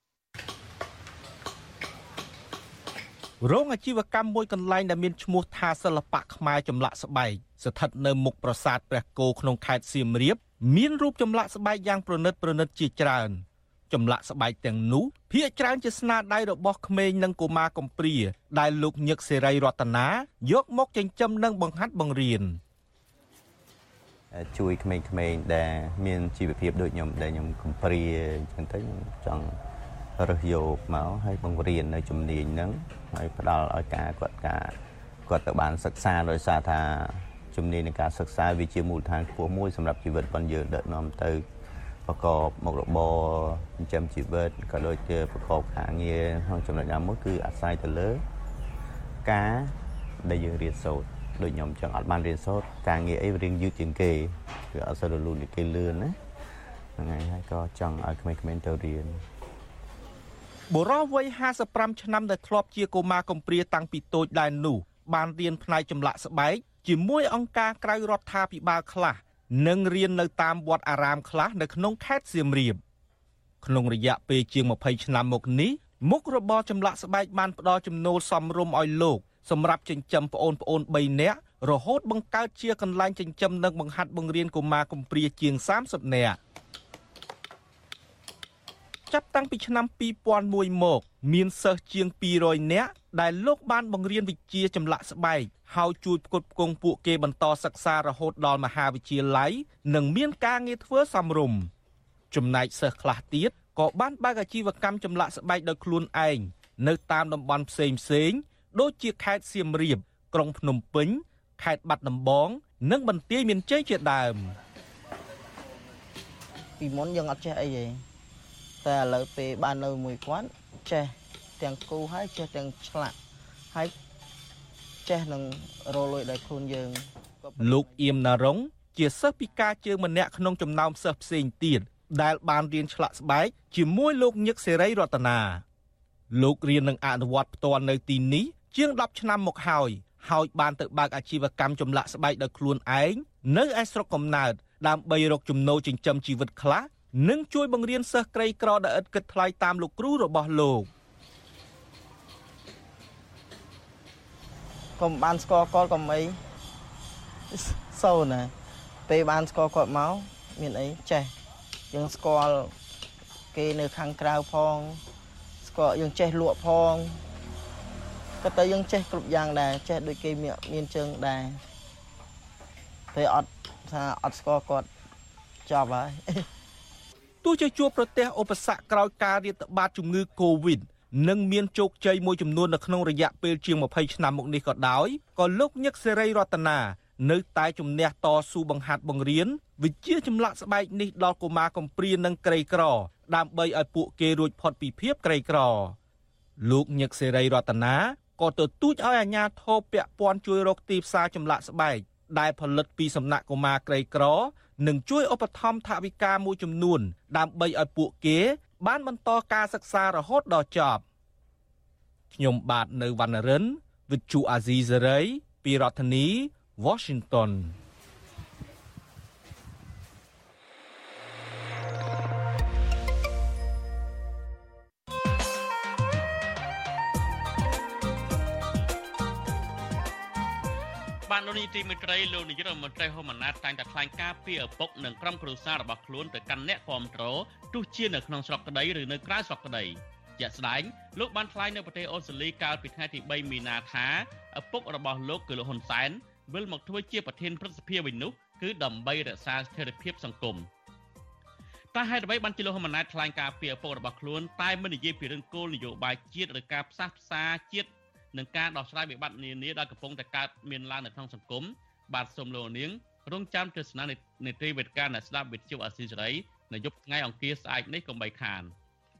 S12: រោងអាជីវកម្មមួយកន្លែងដែលមានឈ្មោះថាសិល្បៈខ្មែរចម្លាក់ស្បែកស្ថិតនៅមុខប្រាសាទព្រះគោក្នុងខេត្តសៀមរាបមានរូបចម្លាក់ស្បែកយ៉ាងប្រណិតប្រណិតជាច្រើនចម្លាក់ស្បែកទាំងនោះភាគច្រើនជាស្នាដៃរបស់ក្មេងនិងកុមារកំព្រាដែលលោកញឹកសេរីរតនាយកមកចិញ្ចឹមនិងបង្ហាត់បង្រៀន
S13: ជួយក្មេងៗដែលមានជីវភាពដូចខ្ញុំដែលខ្ញុំកំព្រាអញ្ចឹងទៅចង់រើសយកមកហើយបង្រៀននៅជំនាញហ្នឹងហើយផ្ដល់ឲ្យការគាត់ការគាត់ទៅបានសិក្សាដោយសារថាជំនាញនៃការសិក្សាវាជាមូលដ្ឋានខ្ពស់មួយសម្រាប់ជីវិតរបស់យើងដឹកនាំទៅប្រកបមុខរបរចិញ្ចឹមជីវិតក៏ដូចជាប្រកបការងារក្នុងចំណុចណាមួយគឺអាស្រ័យទៅលើការដែលយើងរៀនសូត្រដូចខ្ញុំចឹងអត់បានរៀនសូត្រការងារអីរៀងយឺតជាងគេគឺអត់សូវរលូនដូចគេលឿនណាហ្នឹងហើយហើយក៏ចង់ឲ្យក្មេងៗទៅរៀន
S12: បុរសវ័យห้าสิบห้าឆ្នាំដែលធ្លាប់ជាកុមារកំព្រាតាំងពីតូចដែរនោះបានរៀនផ្នែកចម្លាក់ស្បែកជាមួយអង្គការក្រៅរដ្ឋាភិបាលខ្លះនិងរៀននៅតាមវត្តអារាមខ្លះនៅក្នុងខេត្តសៀមរាបក្នុងរយៈពេលជាងยี่สิบឆ្នាំមកនេះមុខរបរចម្លាក់ស្បែកបានផ្ដល់ចំណូលសមរម្យឲ្យលោកសម្រាប់ចិញ្ចឹមប្អូនប្អូនបីនាក់រហូតបង្កើតជាកន្លែងចិញ្ចឹមនិងបង្ហាត់បង្រៀនកុមារកំព្រាជាងសាមសិបនាក់ចាប់តាំងពីឆ្នាំពីរពាន់មួយមកមានសិស្សជាងពីររយនាក់ដែលលោកបានបង្រៀនវិជ្ជាចម្លាក់ស្បែកហើយជួយផ្គត់ផ្គង់ពួកគេបន្តសិក្សារហូតដល់មហាវិទ្យាល័យនិងមានការងារធ្វើសមរម្យចំណែកសិស្សខ្លះទៀតក៏បានបើកអាជីវកម្មចម្លាក់ស្បែកដោយខ្លួនឯងនៅតាមតំបន់ផ្សេងផ្សេងដូចជាខេត្តសៀមរាបក្រុងភ្នំពេញខេត្តបាត់ដំបងនិងបន្ទាយមានជ័យជាដើម
S14: ពីមុនយើងអត់ចេះអីទេតែឥឡូវពេលបាននៅមួយគាត់ចេះទាំងគូហើយចេះទាំងឆ្លាក់ហើយចេះនឹងរលួយដោយខ្លួនយើង
S12: លោកអៀមណារុងជាសិស្សពិការជើងម្នាក់ក្នុងចំណោមសិស្សផ្សេងទៀតដែលបានរៀនឆ្លាក់ស្បែកជាមួយលោកញឹកសេរីរតនាលោករៀននឹងអនុវត្តផ្ទាល់នៅទីនេះជាងដប់ឆ្នាំមកហើយហើយបានទៅបើកអាជីវកម្មចម្លាក់ស្បែកដោយខ្លួនឯងនៅឯស្រុកកំណើតដើម្បីរកចំណូលចិញ្ចឹមជីវិតខ្លះនិងជួយបង្រៀនសិស្សក្រីក្រដែលឥតគិតថ្លៃតាមលោកគ្រូរបស់លោក
S14: កុំបានស្គាល់គាត់កុំអីសូនណាពេលបានស្គាល់គាត់មកមានអីចេះយើងស្គាល់គេនៅខាងក្រៅផងស្គាល់យើងចេះលក់ផងក៏ទៅយើងចេះគ្រប់យ៉ាងដែរចេះដូចគេមានមានជើងដែរពេលអត់ថាអត់ស្គាល់គាត់ចប់ហើយ
S12: ទោះោះជាជួបប្រទះឧបសគ្គក្រោយការរាតត្បាតជំងឺ Covid និងមានជោគជ័យមួយចំនួននៅក្នុងរយៈពេលជាងម្ភៃឆ្នាំមកនេះក៏ដោយក៏លោកញឹកសេរីរតនានៅតែជំនះតស៊ូបង្ហាត់បង្រៀនវិជ្ជាចម្លាក់ស្បែកនេះដល់កុមារកំព្រានិងក្រីក្រដើម្បីឲ្យពួកគេរួចផុតពីភាពក្រីក្រលោកញឹកសេរីរតនាក៏ទទូចឲ្យអាជ្ញាធរពាក់ព័ន្ធជួយរកទីផ្សារចម្លាក់ស្បែកដែលផលិតពីសំណាក់កុមារក្រីក្រនិងជួយឧបត្ថម្ភថវិកាមួយចំនួនដើម្បីឲ្យពួកគេបានបន្តការសិក្សារហូតដល់ចប់ខ្ញុំបាទនៅវណ្ណរិន វិទ្យុអាស៊ីសេរីពីរដ្ឋធានី Washington
S4: បានលោកនាយទីមេត្រីលោកនាយករដ្ឋមន្ត្រីហ៊ុនម៉ាណែតតែងតែថ្លែងការពីឪពុកនិងក្រុមគ្រួសាររបស់ខ្លួនទៅកាន់អ្នកគាំទ្រទោះជានៅក្នុងស្រុកក្តីឬនៅក្រៅស្រុកក្តីជាក់ស្ដែងលោកបានថ្លែងនៅប្រទេសអូស្ត្រាលីកាលពីថ្ងៃទីបីមីនាថាឪពុករបស់លោកគឺលោកហ៊ុនសែនវិលមកធ្វើជាប្រធានព្រឹទ្ធសភាវិញនោះគឺដើម្បីរក្សាស្ថិរភាពសង្គមតើហេតុអ្វីបានជាលោកហ៊ុនម៉ាណែតថ្លែងការពីឪពុករបស់ខ្លួនតែមិននិយាយពីរឿងគោលនយោបាយជាតិឬការផ្សះផ្សាជាតិនឹងការដោះស្រាយវិបត្តិនានាដែលកំពុងតែកើតមានឡើងនៅក្នុងសង្គមបាទសូមលោកនាងរងចាំទស្សនានេតិវេទិកាអ្នកស្ដាប់វិទ្យុអាស៊ីសេរីនៅយប់ថ្ងៃអង្គារស្អែកនេះកុំបីខាន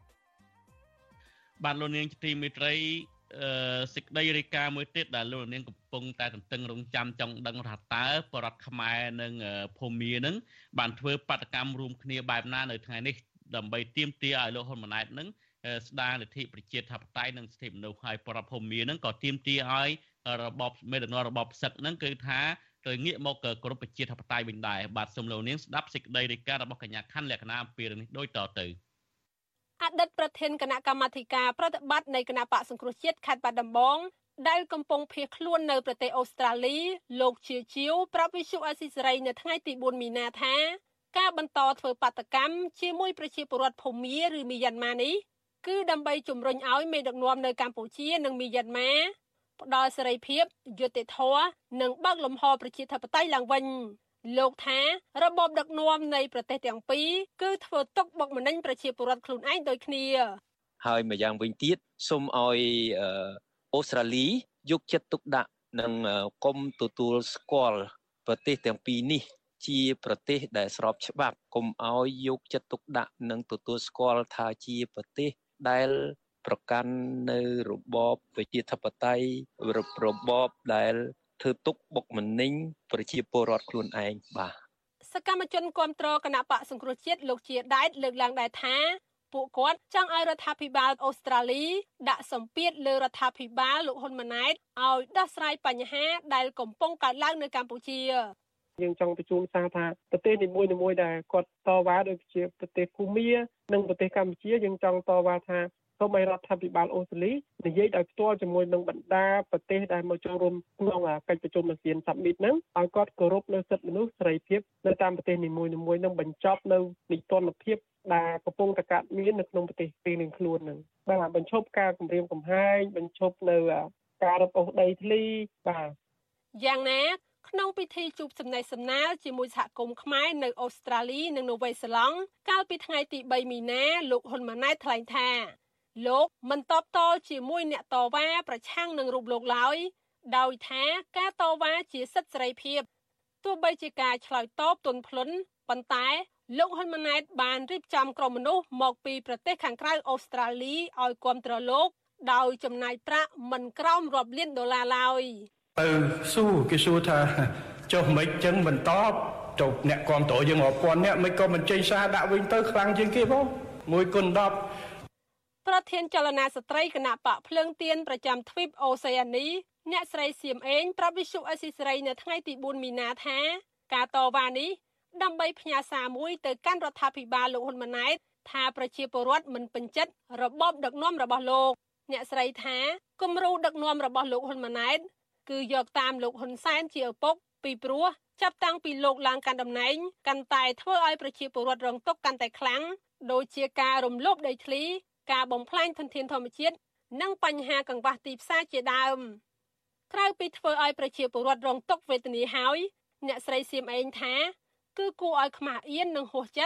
S4: បាទលោកនាងជាទីមេត្រីអឺសេចក្តីរាយការណ៍មួយទៀតដែលលោកនាងកំពុងតែទន្ទឹងរង់ចាំចង់ដឹងថាតើបរដ្ឋខ្មែរនិងភូមានឹងបានធ្វើបាតកម្មរួមគ្នាបែបណានៅថ្ងៃនេះដើម្បីទាមទារឲ្យលោកហ៊ុនម៉ាណែតនឹងស្ដារលទ្ធិប្រជាធិបតេយ្យនិងសិទ្ធិមនុស្សហើយបរដ្ឋភូមានឹងក៏ទាមទារឲ្យរបបមេដឹកនាំរបបផ្សឹកនឹងគឺថាត្រូវងាកមកគោរពប្រជាធិបតេយ្យវិញដែរបាទសូមលោកនាងស្ដាប់សេចក្តីរាយការណ៍របស់កញ្ញាខាន់លក្ខណៈអំពីរឿងនេះដូចតទៅអតីតប្រធានគណៈកម្មាធិការប្រតិបត្តិនៃគណៈបកសង្គ្រោះជាតិខេត្តបាត់ដំបងដែលកំពុងភៀសខ្លួននៅប្រទេសអូស្ត្រាលីលោកជាជាវប្រាប់វិទ្យុអាស៊ីសេរីនៅថ្ងៃទីបួនមីនាថាការបន្តធ្វើបាតកម្មជាមួយប្រជាពលរដ្ឋភូមាឬមីយ៉ាន់ម៉ានេះគឺដើម្បីជំរុញឲ្យមេដឹកនាំនៅកម្ពុជានិងមីយ៉ាន់ម៉ាផ្ដល់សេរីភាពយុត្តិធម៌និងបើកលំហប្រជាធិបតេយ្យឡើងវិញលោកថារបបដឹកនាំនៃប្រទេសទាំងពីរគឺធ្វើទុកបុកម្នេញប្រជាពលរដ្ឋខ្លួនឯងដូចគ្នា
S15: ហើយម្យ៉ាងវិញទៀតសូមឲ្យអូស្ត្រាលីយកចិត្តទុកដាក់និងកុំទទួលស្គាល់ប្រទេសទាំងពីរនេះជាប្រទេសដែលស្របច្បាប់កុំឲ្យយកចិត្តទុកដាក់និងទទួលស្គាល់ថាជាប្រទេសដែលប្រកាន់នៅរបបប្រជាធិបតេយ្យរបបដែលធ្វើទុកបុកម្នេញប្រជាពលរដ្ឋខ្លួនឯងបាទ
S4: សកម្មជនគាំទ្រគណៈបកសង្គ្រោះជាតិលោកជាដែតលើកឡើងដែរថាពួកគាត់ចង់ឲ្យរដ្ឋាភិបាលអូស្ត្រាលីដាក់សម្ពាធលើរដ្ឋាភិបាលលោកហ៊ុនម៉ាណែតឲ្យដោះស្រាយបញ្ហាដែលកំពុងកើតឡើងនៅកម្ពុជា
S16: យើងចង់បញ្ជូនសារថាប្រទេសនីមួយៗដែលគាត់តវ៉ាដូចជាប្រទេសភូមានិងប្រទេសកម្ពុជាយើងចង់តវ៉ាថាសូមឲ្យរដ្ឋាភិបាលអូស្ត្រាលីនិយាយដោយផ្ទាល់ជាមួយនឹងបណ្ដាប្រទេសដែលមកចូលរួមក្នុងកិច្ចប្រជុំអាស៊ាន Summit ហ្នឹងឲ្យគាត់គោរពនៅសិទ្ធិមនុស្សសេរីភាពនៅតាមប្រទេសនីមួយៗនឹងបញ្ចប់នៅនីតិរដ្ឋភាពដែលកំពុងតែកើតមាននៅក្នុងប្រទេសពីនឹងខ្លួនហ្នឹងបាទបញ្ឈប់ការគំរាមកំហែងបញ្ឈប់នៅការរឹបអូសដីធ្លីបាទ
S4: យ៉ាងណាក្នុងពិធីជួបសំណេះសំណាលជាមួយសហគមន៍ខ្មែរនៅអូស្ត្រាលីនិងនូវែលសេឡង់កាលពីថ្ងៃទីបីមីនាលោកហ៊ុនម៉ាណែតថ្លែងថាលោកមិនតបតជាមួយអ្នកតវ៉ាប្រឆាំងនឹងរូបលោកឡើយដោយថាការតវ៉ាជាសិទ្ធិសេរីភាពទោះបីជាការឆ្លើយតបទន់ភ្លន់ប៉ុន្តែលោកហ៊ុនម៉ាណែតបានរៀបចំក្រុមមនុស្សមកពីប្រទេសខាងក្រៅអូស្ត្រាលីឲ្យគាំទ្រលោកដោយចំណាយប្រាក់មិនក្រោមរាប់លានដុល្លារឡើយ
S17: ទៅសួរគេសួរថាចុះមិនចឹងមិនតបទៅអ្នកគាំទ្រយើងរាប់ពាន់អ្នកមិនក៏មិនចេញសារដាក់វិញទៅខ្លាំងជាងគេបងមួយគុណដប់
S4: ប្រធានចលនាស្ត្រីគណៈបកភ្លើងទៀនប្រចាំទ្វីបអូសេអានីអ្នកស្រីសៀមអេងប្រាប់វិទ្យុអេស៊ីស្រីនៅថ្ងៃទីបួនមីនាថាការតវ៉ានេះដើម្បីផ្ញើសារមួយទៅកាន់រដ្ឋាភិបាលលោកហ៊ុនម៉ាណែតថាប្រជាពលរដ្ឋមិនពេញចិត្តរបបដឹកនាំរបស់លោកអ្នកស្រីថាគំរូដឹកនាំរបស់លោកហ៊ុនម៉ាណែតគឺយកតាមលោកហ៊ុនសែនជាឪពុកពីព្រោះចាប់តាំងពីលោកឡើងកាន់តំណែងកាន់តែធ្វើឲ្យប្រជាពលរដ្ឋរងទុក្ខកាន់តែខ្លាំងដូចជាការរំលោភដីធ្លីការបំផ្លាញធនធានធម្មជាតិនិងបញ្ហាកង្វះទីផ្សារជាដើមក្រៅពីធ្វើឲ្យប្រជាពលរដ្ឋរងទុក្ខវេទនាហើយអ្នកស្រីសៀមអេងថាគឺគួរឲ្យខ្មាស់អៀននិងហួសចិត្ត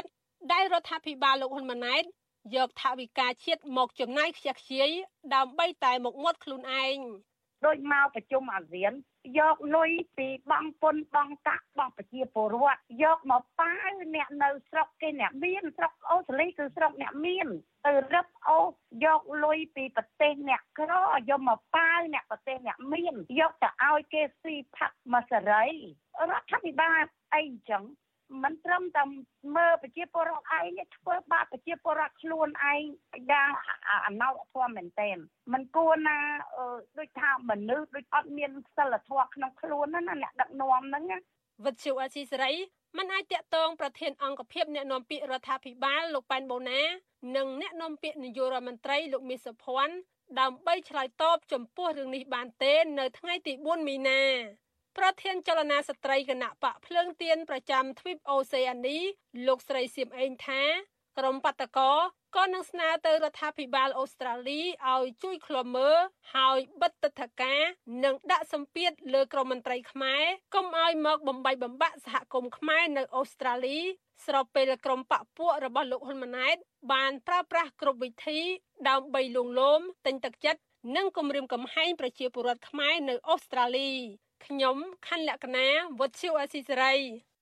S18: ដែលរដ្ឋាភិបាលលោកហ៊ុនម៉ាណែតយកថវិកាជាតិមកចំណាយខ្ជះខ្ជាយដើម្បីតែមកមាត់ខ្លួនឯង
S19: ដូចមកប្រជុំអាស៊ានយកលុយពីបង់ពន្ធបង់កាក់បង់ប្រជាពលរដ្ឋយកមកប៉ាវអ្នកនៅស្រុកគេអ្នកមានស្រុកអូស្ត្រាលីគឺស្រុកអ្នកមានទៅរឹបអូសយកលុយពីប្រទេសអ្នកក្រយកមកប៉ាវអ្នកប្រទេសអ្នកមានយកទៅឲ្យគេស៊ីផាក់មកសេរីរដ្ឋាភិបាលអីអញ្ចឹងមិនត្រឹមតែមើលប្រជាពលរដ្ឋឯងធ្វើបាបប្រជាពលរដ្ឋខ្លួនឯងយ៉ាងអណោធធម៌មែនទែនមិនគួរណាដូចថាមនុស្សដូចអត់មានសិលធម៌ក្នុងខ្លួនណាអ្នកដឹកនាំហ្នឹង
S18: វិទ្យុអសីសេរីមិនអាចតាក់ទងប្រធានអង្គភិបអ្នកនាំពាក្យរដ្ឋាភិបាលលោកប៉ែនបូណានិងអ្នកនាំពាក្យនាយករដ្ឋមន្ត្រីលោកមាសសុភ័ណ្ឌដើម្បីឆ្លើយតបចំពោះរឿងនេះបានទេនៅថ្ងៃទីបួនមីនាប្រធានចលនាស្ត្រីគណៈបកភ្លើងទៀនប្រចាំទ្វីបអូសេអានីលោកស្រីសៀមអេងថាក្រុមបាតកោក៏នឹងស្នើទៅរដ្ឋាភិបាលអូស្ត្រាលីឲ្យជួយឃ្លាំមើលហើយបិទទិដ្ឋាការនិងដាក់សម្ពាធលើក្រុមមន្ត្រីខ្មែរកុំឲ្យមកបំបីបំបាក់សហគមន៍ខ្មែរនៅអូស្ត្រាលីស្របពេលក្រុមបកពួករបស់លោកហ៊ុនម៉ាណែតបានប្រើប្រាស់គ្រប់វិធីដើម្បីលួងលោមទិញទឹកចិត្តនិងគំរាមកំហែងប្រជាពលរដ្ឋខ្មែរនៅអូស្ត្រាលីខ្ញុំខណ្ឌលក្ខណាវុទ្ធុអសីសេរី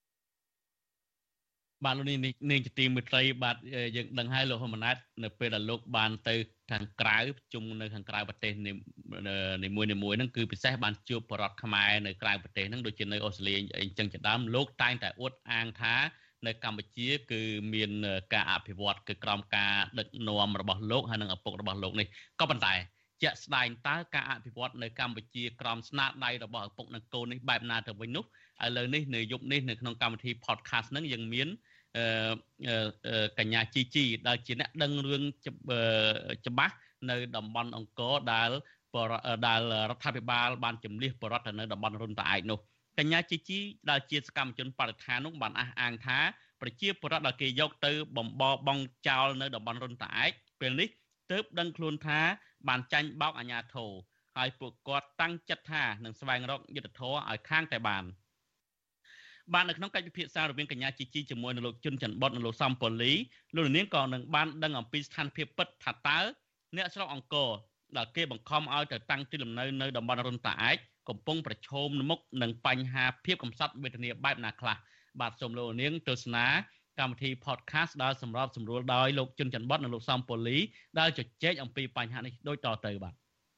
S4: បាទលោកនាងជាទីមេត្រីបាទយើងដឹងហើយលោកហ៊ុនម៉ាណែតនៅពេលដែលលោកបានទៅខាងក្រៅប្រជុំនៅខាងក្រៅប្រទេសនីមួយៗហ្នឹងគឺពិសេសបានជួបបរិវត្តខ្មែរនៅក្រៅប្រទេសហ្នឹងដូចជានៅអូស្ត្រាលីអីចឹងជាដើមលោកតែងតែអួតអាងថានៅកម្ពុជាគឺមានការអភិវឌ្ឍគឺក្រោមការដឹកនាំរបស់លោកហើយនិងឪពុករបស់លោកនេះក៏ប៉ុន្តែជាក់ស្ដែងតើការអភិវឌ្ឍនៅកម្ពុជាក្រោមស្នាដៃរបស់ឪពុកនិងកូននេះបែបណាទៅវិញនោះឥឡូវនេះនៅយប់នេះនៅក្នុងកម្មវិធី podcast ហ្នឹងយើងមានអឺកញ្ញាជីជីដែលជាអ្នកដឹងរឿងច្បាស់នៅតំបន់អង្គរដែលដែលរដ្ឋាភិបាលបានជំនះបរដ្ឋនៅតំបន់រុនតាឯកនោះកញ្ញាជីជីដែលជាសកម្មជនបរិស្ថាននោះបានអះអាងថាប្រជាពលរដ្ឋដែលគេយកទៅបំបបង់ចោលនៅតំបន់រុនតាឯកពេលនេះទើបដឹងខ្លួនថាបានចាញ់បោកអាជ្ញាធរហើយពួកគាត់តាំងចិត្តថានឹងស្វែងរកយុត្តិធម៌ឲ្យខាងតែបានបាននៅក្នុងកិច្ចពិភាក្សារវាងកញ្ញាជីជីជាមួយនឹងលោកជុនច័ន្ទបុតនិងលោកសំប៉ូលីលោកនាងក៏នឹងបានដឹងអំពីស្ថានភាពពិតថាតើអ្នកស្រុកអង្គរដែលគេបង្ខំឲ្យទៅតាំងទីលំនៅនៅតំបន់រុនតាឯកកំពុងប្រឈមមុខនឹងបញ្ហាភាពកំសត់វេទនាបែបណាខ្លះបាទសូមលោកនាងទស្សនាកម្មវិធី podcast ដែលសម្របសម្រួលដោយលោកជុនច័ន្ទបុតនិងលោកសំប៉ូលីដែលជជែកអំពីបញ្ហានេះដូចតទៅបាទ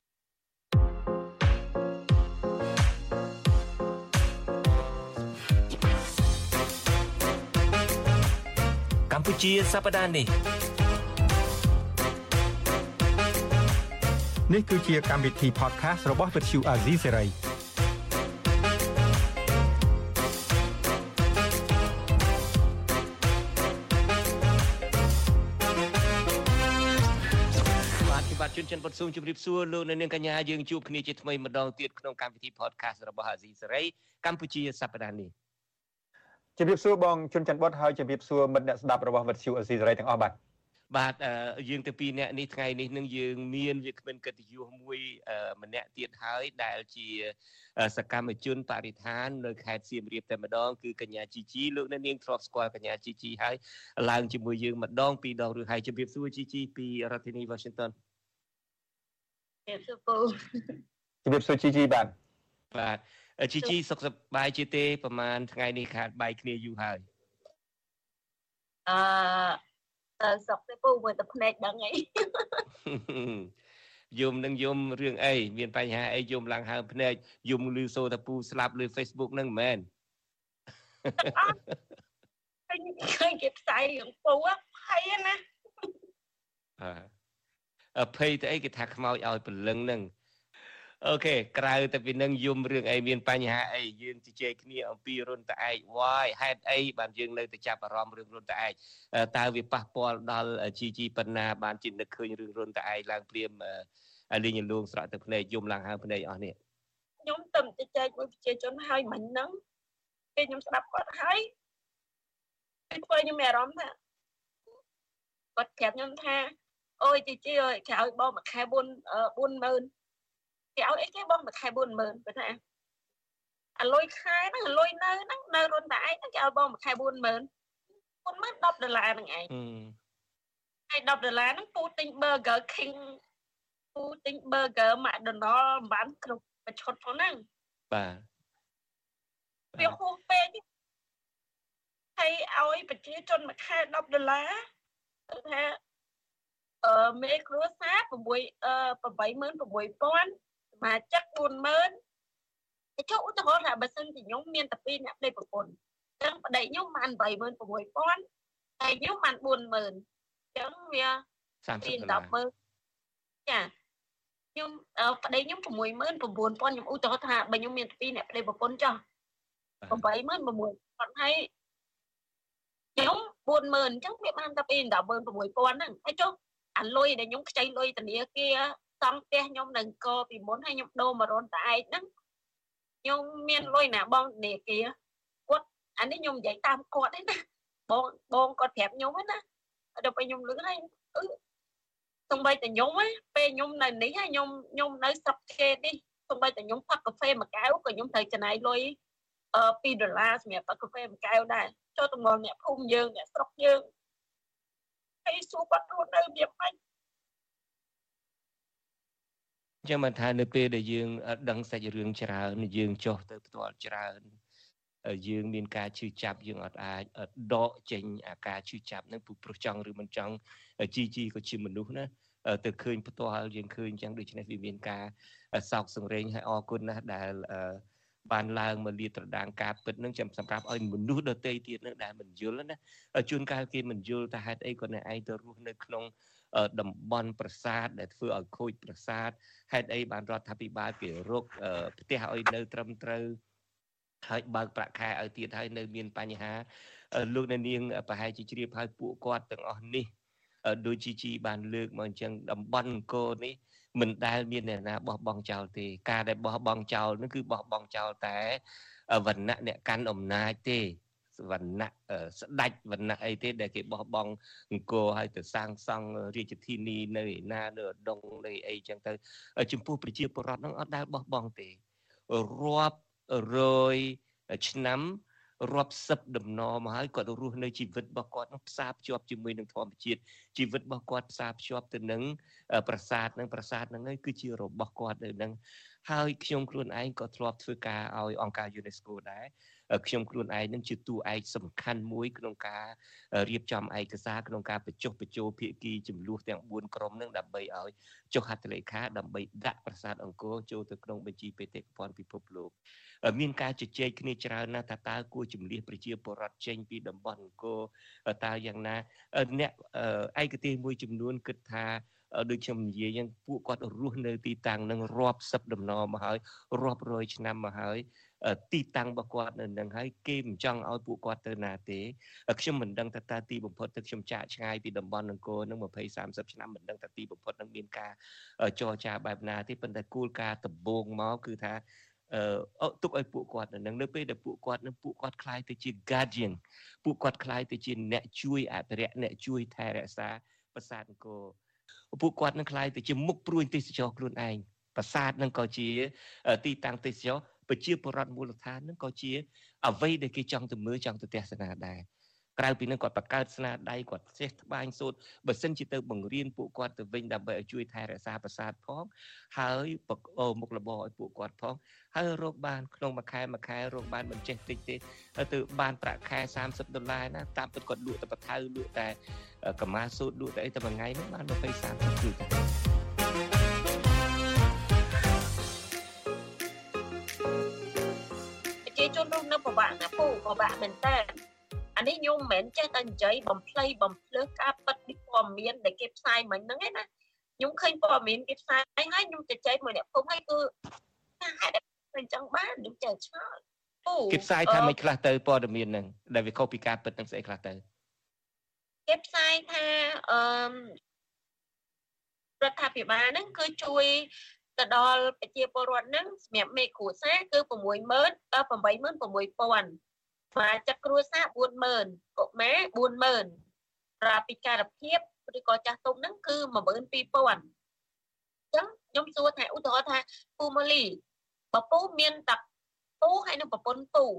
S20: កម្ពុជាសប្តាហ៍នេះ
S2: នេះគឺជាកម្មវិធី podcast របស់ Vuthu Azizi Serai
S20: ជនចិនបុតស៊ូមជម្រាបសួរលោកអ្នកនាងកញ្ញាយើងជួបគ្នាជាថ្មីម្ដងទៀតក្នុងកម្មវិធី podcast របស់ Azizi Serai កម្ពុជាសប្តាហ៍នេះ
S21: ជម្រាបសួរបងជនចិនបុតហើយជម្រាបសួរមិត្តអ្នកស្ដាប់របស់ Vuthu Azizi Serai ទាំងអស់បាទ
S20: បាទយើងទៅពីអ្នកនេះថ្ងៃនេះនឹងយើងមានវាគ្មិនកិត្តិយសមួយម្នាក់ទៀតហើយដែលជាសកម្មជនបរិស្ថាននៅខេត្តសៀមរាបតែម្ដងគឺកញ្ញាជីជីលោកអ្នកនាងធ្លាប់ស្គាល់កញ្ញាជីជីហើយឡើងជាមួយយើងម្ដងពីរដងឬហើយជម្រាបសួរជីជីពីរដ្ឋធានី Washington
S21: ជម្រាបសួរពូជម្រាបសួរជីជីបាទ
S20: បាទជីជីសុខសប្បាយជាទេប្រហែលថ្ងៃនេះខាតបាយគ្នាយូរហើយ
S22: អឺតើសុខទេពូមើលតែភ្នែកដឹងអី
S20: យំនឹងយំរឿងអីមានបញ្ហាអីយំឡើងហើមភ្នែកយំលឺសូតាពូស្លាប់លើ Facebook ហ្នឹងមែន
S22: ឃើញគេផ្សាយរឿងពូហើយណា
S20: អភ័យទៅអីគេថាខ្មោចឲ្យព្រលឹងហ្នឹងអូខេក្រៅតែពីនឹងយំរឿងអីមានបញ្ហាអីយើងជជែកគ្នាអំពីរុនតាឯកវាយហេតុអីបានយើងនៅតែចាប់អារម្មណ៍រឿងរុនតាឯកតើវាប៉ះពាល់ដល់ជីជីប៉ុណ្ណាបានជានឹកឃើញរឿងរុនតាឯកឡើងព្រាមលីងលួងស្រក់ទឹកភ្នែកយំឡើងហើមភ្នែកអស់នេះ
S22: ខ្ញុំទៅជជែកមួយប្រជាជនហើយមិញហ្នឹងពេលខ្ញុំស្ដាប់គាត់ហើយគេធ្វើខ្ញុំមានអារម្មណ៍ថាគាត់ប្រាប់ខ្ញុំថាអូយជីជីអើយគេឲ្យបងមួយខែ4 40000គេឲ្យអីគេបងមួយខែ40000គាត់ថាអាលុយខែហ្នឹងអាលុយនៅហ្នឹងនៅរុនតាឯកហ្នឹងគេឲ្យបងមួយខែ40000 bốn mươi đô đô laហ្នឹងឯងហើយđô đô laហ្នឹងពូទិញ burger king ពូទិញ burger McDonald បានគ្រប់បញ្ឈុតផងហ្នឹងបាទវាហួសពេកហើយឲ្យប្រជាជនមួយខែដប់ដុល្លារគឺថាអឺមេគ្រួសារ6អឺ86000សមាជិក40000តែចុះឧទាហរណ៍ថាបើសិនជាខ្ញុំមានតែពីរអ្នកប្តីប្រពន្ធអញ្ចឹងប្តីខ្ញុំបាន86000ហើយខ្ញុំបាន40000អញ្ចឹងវាពី100000ចាខ្ញុំប្តីខ្ញុំ69000ខ្ញុំឧទាហរណ៍ថាបើខ្ញុំមានពីរអ្នកប្តីប្រពន្ធចុះ86000ហើយខ្ញុំ40000អញ្ចឹងវាបានតែពី16000ហ្នឹងហើយចុះអាលុយដែលខ្ញុំខ្ចីលុយធនាគារសង់ផ្ទះខ្ញុំនៅអង្គរពីមុនហើយខ្ញុំដូរមករនតែឯកហ្នឹងខ្ញុំមានលុយណាបងធនាគារគាត់អានេះខ្ញុំនិយាយតាមគាត់ទេណាបងបងគាត់ប្រាប់ខ្ញុំហ្នឹងណាដល់ពេលខ្ញុំលឺហើយអឺសំបីតែខ្ញុំហ្នឹងពេលខ្ញុំនៅនេះហើយខ្ញុំខ្ញុំនៅស្រុកគេនេះសំបីតែខ្ញុំផឹកកាហ្វេមួយកែវក៏ខ្ញុំត្រូវចំណាយលុយអឺ2ដុល្លារសម្រាប់ផឹកកាហ្វេមួយកែវដែរចូលទៅមកអ្នកភូមិយើងអ្នកស្រុកយើងហើយសួរគាត់រស់នៅវាមិន
S20: ចឹងមិនថានៅពេលដែលយើងដឹងសាច់រឿងច្រើនយើងចុះទៅផ្ទាល់ច្រើនយើងមានការឈឺចាប់យើងអត់អាចដកចេញអាការឈឺចាប់ហ្នឹងព្រោះចង់ឬមិនចង់ជីជីក៏ជាមនុស្សណាទៅឃើញផ្ទាល់យើងឃើញចឹងដូច្នេះវាមានការសោកសង្រេងហើយអរគុណណាស់ដែលបានឡើងមកលាតត្រដាងការពិតនឹងចាំសម្រាប់ឲ្យមនុស្សដទៃទៀតនឹងដែលមិនយល់ណាជួនកាលគេមិនយល់ថាហេតុអីគាត់នៅឯងទៅរស់នៅក្នុងតំបន់ប្រាសាទដែលធ្វើឲ្យខូចប្រាសាទហេតុអីបានរដ្ឋាភិបាលគេរកផ្ទះឲ្យនៅត្រឹមត្រូវហើយបើកប្រាក់ខែឲ្យទៀតហើយនៅមានបញ្ហាលោកអ្នកនាងប្រហែលជាជ្រាបហើយពួកគាត់ទាំងអស់នេះដូចជីជីបានលើកមកអញ្ចឹងតំបន់អង្គរនេះមិនដែលមានអ្នកណាបោះបង់ចោលទេការដែលបោះបង់ចោលនោះគឺបោះបង់ចោលតែវណ្ណៈអ្នកកាន់អំណាចទេវណ្ណៈស្ដេចវណ្ណៈអីទេដែលគេបោះបង់អង្គរឲ្យទៅសាងសង់រាជធានីនៅឯណានៅឧដុង្គនៅអីចឹងទៅចំពោះប្រជាពលរដ្ឋនឹងអត់ដែលបោះបង់ទេរាប់រយឆ្នាំរាប់សិបដំណមកហើយគាត់រស់នៅជីវិតរបស់គាត់នឹងផ្សារភ្ជាប់ជាមួយនឹងធម្មជាតិជីវិតរបស់គាត់ផ្សារភ្ជាប់ទៅនឹងប្រាសាទនឹងប្រាសាទនឹងហើយគឺជារបស់គាត់នៅនឹងហើយខ្ញុំខ្លួនឯងក៏ធ្លាប់ធ្វើការឲ្យអង្គការ UNESCO ដែរខ្ញុំខ្លួនឯងនឹងជាតួឯកសំខាន់មួយក្នុងការរៀបចំឯកសារក្នុងការបញ្ចុះបញ្ចូលភាគីចំនួនទាំងបួនក្រុមនឹងដើម្បីឲ្យចុះហត្ថលេខាដើម្បីដាក់ប្រាសាទអង្គរចូលទៅក្នុងបញ្ជីបេតិកភណ្ឌពិភពលោកមានការជជែកគ្នាច្រើនណាស់ថាតើគួរជំនះប្រជាពលរដ្ឋចេញពីតំបន់អង្គរតើយ៉ាងណាអ្នកឯកទេសមួយចំនួនគិតថាដូចខ្ញុំនិយាយហ្នឹងពួកគាត់រស់នៅទីតាំងនឹងរាប់សិបដំណមកហើយរាប់រយឆ្នាំមកហើយទីតាំងរបស់គាត់នៅនឹងហើយគេមិនចង់ឲ្យពួកគាត់ទៅណាទេខ្ញុំមិនដឹងថាតើទីបំផុតទៅខ្ញុំចាក់ឆ្ងាយពីតំបន់អង្គរនឹង20 30ឆ្នាំមិនដឹងថាទីបំផុតនឹងមានការចរចាបែបណាទេប៉ុន្តែគោលការណ៍ដំបូងមកគឺថាអឺទុកឲ្យពួកគាត់នឹងនៅពេលដែលពួកគាត់នឹងពួកគាត់ខ្លាយទៅជា guardian ពួកគាត់ខ្លាយទៅជាអ្នកជួយអភិរក្សអ្នកជួយថែរក្សាប្រាសាទអង្គរពួកគាត់នឹងខ្លាយទៅជាមុខព្រួយទេសចរខ្លួនឯងប្រាសាទនឹងក៏ជាទីតាំងទេសចរប្រជាពលរដ្ឋមូលដ្ឋាននឹងក៏ជាអ្វីដែលគេចង់ទៅមើលចង់ទៅទស្សនាដែរក្រៅពីនឹងគាត់បង្កើតស្នាដៃគាត់ចេះត្បាញសូត្របើសិនជាទៅបង្រៀនពួកគាត់ទៅវិញដើម្បីឲ្យជួយថែរក្សាប្រាសាទផងហើយមុខរបរឲ្យពួកគាត់ផងហើយរកបានក្នុងមួយខែមួយខែរកបានមិនចេះតិចទេទៅបានប្រាក់ខែ30ដុល្លារណាតាមពិតគាត់លក់តែបថៅលក់តែកម្មាសូត្រលក់តែអីតែមួយថ្ងៃហ្នឹងបាន20 30គឺ
S22: ប្រជាជនរស់នៅពិបាកណាស់ពូពិបាកមែនតើអានេះខ្ញុំមិនមែនចេះតែនិយាយបំភ្លៃបំភ្លើសការពិតពីព័ត៌មានដែលគេផ្សាយមិញហ្នឹងឯណាខ្ញុំឃើញព័ត៌មានគេផ្សាយហើយខ្ញុំទៅចែកមួយអ្នកភូមិហើយគឺថាហេតុអីចឹងបានខ្ញុំចេះឆ្ងល់ពូ
S20: គេផ្សាយថាមិនខ្លះទៅព័ត៌មានហ្នឹងដែលវាខុសពីការពិតហ្នឹងស្អីខ្លះទៅ
S22: គេផ្សាយថាអឺរដ្ឋាភិបាលហ្នឹងគឺជួយទៅដល់ប្រជាពលរដ្ឋហ្នឹងសម្រាប់មេគ្រួសារគឺ68000 86000សមាជិកគ្រួសារ40000កុមារ40000ប្រាពិការភាពឬក៏ចាស់ទុំហ្នឹងគឺ12000អញ្ចឹងខ្ញុំសួរថាឧទាហរណ៍ថាពូម៉ូលីបើពូមានតែពូហើយនឹងប្រពន្ធពូ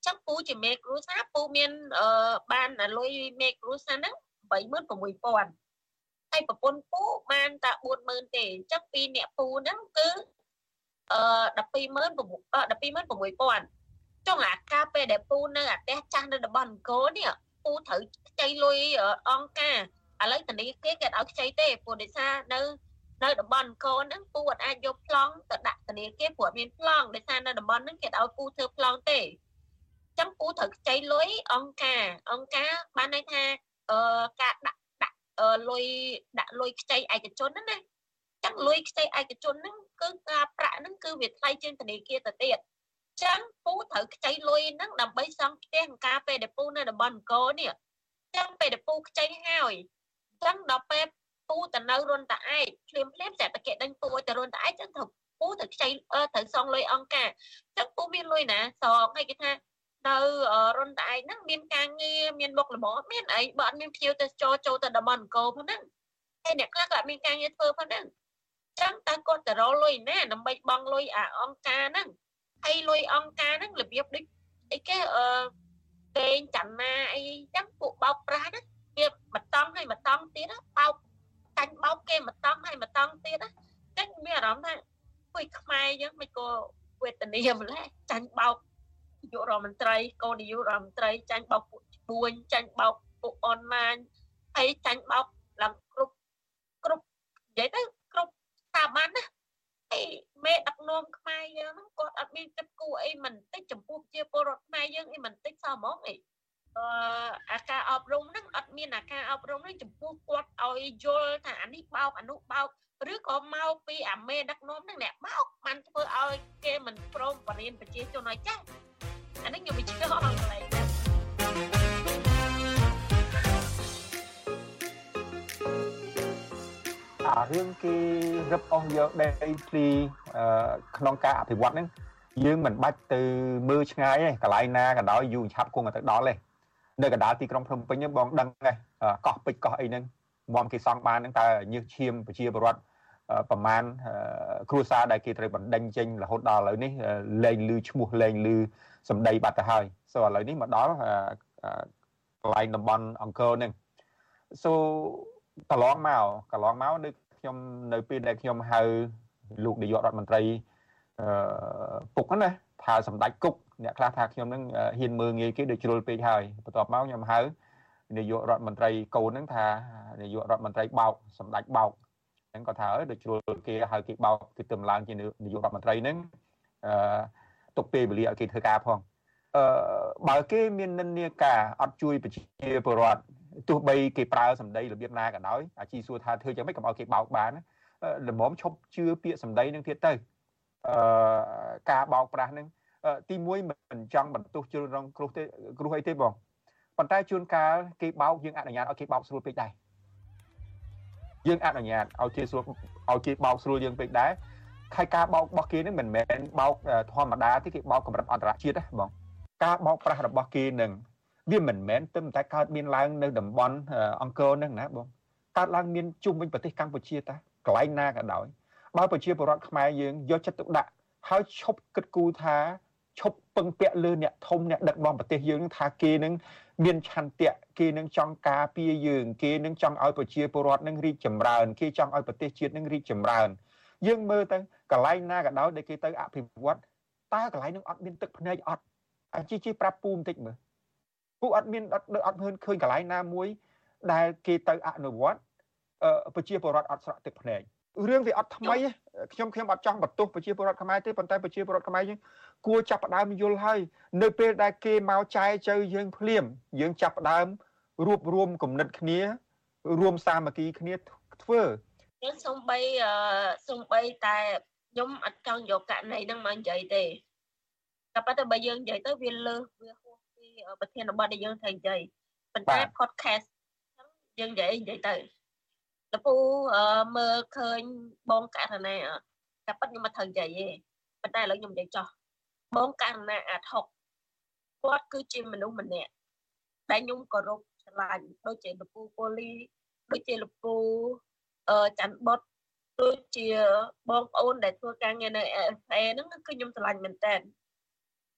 S22: chắc pú chỉ mẹ cú sát pú miên ban là lôi mẹ cú sát đó bảy mươi của mười pòn hay của pôn pú ban tạ buồn mơn để chắc pi nẹ pú đó cứ đập pi mơn của đập pi mơn của mười pòn trong là cà phê để pú nơi à té chăn nơi bòn cố nè pú thử chơi lôi ở on ca à lấy tình đi cái cái áo chơi tê pú để xa nơi nơi đập bòn cố nó pú vật ai vô plong tự đặt tình đi cái của miền plong để xa nơi đập bòn nó cái áo pú thơ plong tê chấm pú thử chơi lối on ca on cá ban này tha cá đặt đặt lôi đặt lôi chơi ai cái chốn đó này chẳng lôi chơi ai cái chốn nó cứ prạ nó cứ việc thay trên tình đi kia tự tiệt chẳng pú thử chơi lôi nó nằm bấy xong cái cà phê để pú nơi đập bòn cố nè chẳng phê để pú chơi hào chẳng đọc phê pú từ nơi luôn tại ai phim phim sẽ tập kệ đánh pú từ luôn tại ai chẳng thực pú thử chơi thử xong lôi on ca chẳng pú miên lôi nè sò ngay cái tha từ rôn tại nó miên càng nghe miên bọc là bỏ miên ấy bọn miên phiêu từ cho cho từ đầm bòn cô phân nè hay đẹp khác lại miên càng nghe thơ phân nè chẳng ta có từ đó lôi nè nằm bay bong lôi à on ca nè hay lôi on ca nè là việc đi ấy cái cái chẳng mà ấy chẳng phụ bọc ra đó việc mặt tông hay mặt tông tiết đó bao canh bao kê mặt tông hay mặt tông tiết đó chắc miên đó nè quỳ khai chứ mấy cô quên tình yêu lại chẳng bao dụ rồi mình trai cô đi dụ rồi mình trai tranh bọc buồn tranh bọc bộ online hay tranh bọc làm group group vậy đó group sao bán á hay mẹ đặt nôm mai nó có admin cấp cô ấy mình tích chấm buộc chia pro mai dương ấy mình tích sao món ấy aka ọp rung nó admin aka ọp rung nó chấm buộc quạt oi vô thằng anh đi bao anh nút bao rứa có mau pi à mẹ đặt nôm nó nè bao man thôi oi kia mình pro và riêng phải chia cho nói chắc anh ấy nhiều bị chia họ bằng này
S21: à riêng cái gấp ông giờ đây thì non cá thì quạt đấy dương mình bắt từ mưa ngay này cả lại na cả đó dù chắp cùng ở tới đó lên nơi cả đó thì trong thông tin những bóng đăng này có bịch có ấy nên mong cái song ban chúng ta như chiêm và chia bờ ruộtประมาณครูซาได้กี่ตรีบันดังจริงlà hốt đỏเลยนี่เลงลือชั่วเลงลือสมเด็จบัตรหายส่วนเลยนี่มาđóลายน้ำบอลอังเกิลนึง so กะล้องเมากะล้องเมานึกยมในปีเด็กยมเฮาลูกนายกรัฐมนตรีปุกนั่นเลยทาสมเด็จกุ๊กเนี่ยคลาทายมนึงเฮียนมืองี้กี่เดือดจุลปีหายประกอบเมายมเฮานายกรัฐมนตรีโกนึงทานายกรัฐมนตรีเบาสมเด็จเบาก็ถามđược chuột kia hay kia bao kia tầm lang kia nữ dụ mặt tây nứng tục bê bì ở kia thưa ca phong bảo cái miền ninh nia cả ăn chui bị chia bờ rọt tụi bay kia prao sầm đây là Việt Nam cả nói à chi xua tha thưa cho mấy cái bao kia bao bán là móm chốc chưa bịa sầm đây nâng thiết tây ca bao prao nâng tim muối mình trong mình tu chưa rong kêu thế kêu hay thế bong bàn tay chuồn cá kia bao nhưng ăn ở nhà ở kia bao xua bị đầy dương áp ở nhà ao chia xuống ao chia bao xua dương bị đá khai ca bao bao kia nó mình mẹ bao thoa mà đá cái bao cầm đặt ăn ra chia đấy bọn ca bao pra là bao kia nừng viên mình mẹ tâm tại cao miền lang nơi đầm bón ông cơ nâng nè bọn cao lang miền trung bên bờ tây Campuchia ta cái na cả đói bao bờ chia bờ rọt khai dương do chất tự đạ hai chốc cất cu thá chốc bưng bẹ lư nè thông nè đặt bom bờ tây dương thá kia nâng miền chăn tiệ kia nâng trong cá pia dương kia nâng trong ao bờ chia bờ rọt nâng ri chầm ràn kia trong ao bờ tây chiết nâng ri chầm ràn dương mơ tới cả lai na cả đó để kia tới áp hiệp quát ta cả lai nâng ọt miền tức này ọt anh chi chi prap pum tích mà cụ ọt miền ọt đỡ ọt hơn khơi cả lai na muối đài kia tới áp nửa quát bờ chia bờ rọt ọt sọ tức này riêng về ọt tham mấy trong khi ọt trong bật tu bờ chia bờ rọt tham mấy tới bàn tay bờ chia bờ rọt tham mấy cua chập đám mình vô hơi nơi pe đại kê máu chai chơi dương phliem dương chập đám rùm rùm cùng nứt khía rùm sa mà kí khía phơ
S22: nhưng xong bay xong bay tại giống ở trong dọc cạn này đang mang chạy thì gặp bắt đầu bây giờ chạy tới viên lư viên khu ở bậc thiên ở bên đây dương thành chạy bên tay podcast dương chạy chạy tới là phu mơ khơi bông cả thằng này gặp bắt nhưng mà thằng chạy gì bên tay lại dùng chạy cho bóng càng nè ạt học quát cứ chim mình đúng mình nè đại nhung cờ rục là đôi chị lục pu poly đôi chị lục pu chắn bớt đôi chị bóng ôn để thua càng nghe này phe nó cứ nhung lành mình tên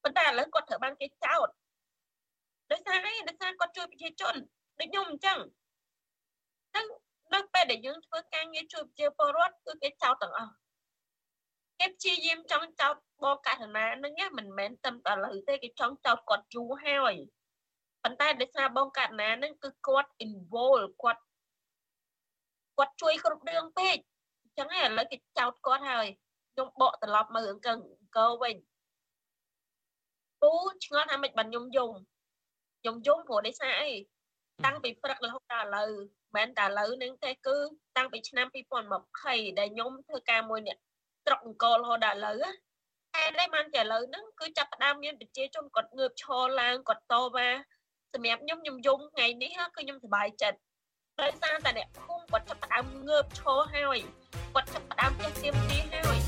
S22: ប៉ុន្តែឥឡូវគាត់ត្រូវបានគេចោទដោយសារអីដោយសារគាត់ជួយប្រជាជនដូចខ្ញុំអញ្ចឹងហ្នឹងនៅពេលដែលយើងធ្វើការងារជួយប្រជាពលរដ្ឋគឺគេចោទទាំងអស់គេព្យាយាមចង់ចោទបងករណាហ្នឹងមិនមែនតែឥឡូវទេគេចង់ចោទគាត់យូរហើយប៉ុន្តែដោយសារបងករណាហ្នឹងគឺគាត់ involve គាត់គាត់ជួយគ្រប់រឿងពេកអញ្ចឹងឯងឥឡូវគេចោទគាត់ហើយខ្ញុំបកត្រឡប់មើលអង្គអង្គវិញពូឆ្ងល់ថាមិនបានខ្ញុំយំខ្ញុំយំព្រោះដោយសារអីតាំងពីព្រឹករហូតដល់ឥឡូវមិនតែឥឡូវហ្នឹងទេគឺតាំងពីឆ្នាំពីរពាន់ยี่สิบដែលខ្ញុំធ្វើការមួយនេះស្រុកអង្គររហូតដល់ឥឡូវតែតែបានតែឥឡូវហ្នឹងគឺចាប់ផ្ដើមមានប្រជាជនគាត់ងើបឈរឡើងគាត់តវ៉ាសម្រាប់ខ្ញុំខ្ញុំយំថ្ងៃនេះគឺខ្ញុំសប្បាយចិត្តដោយសារតែអ្នកភូមិគាត់ចាប់ផ្ដើមងើបឈរហើយគាត់ចាប់ផ្ដើមចេះទៀមទីហើយ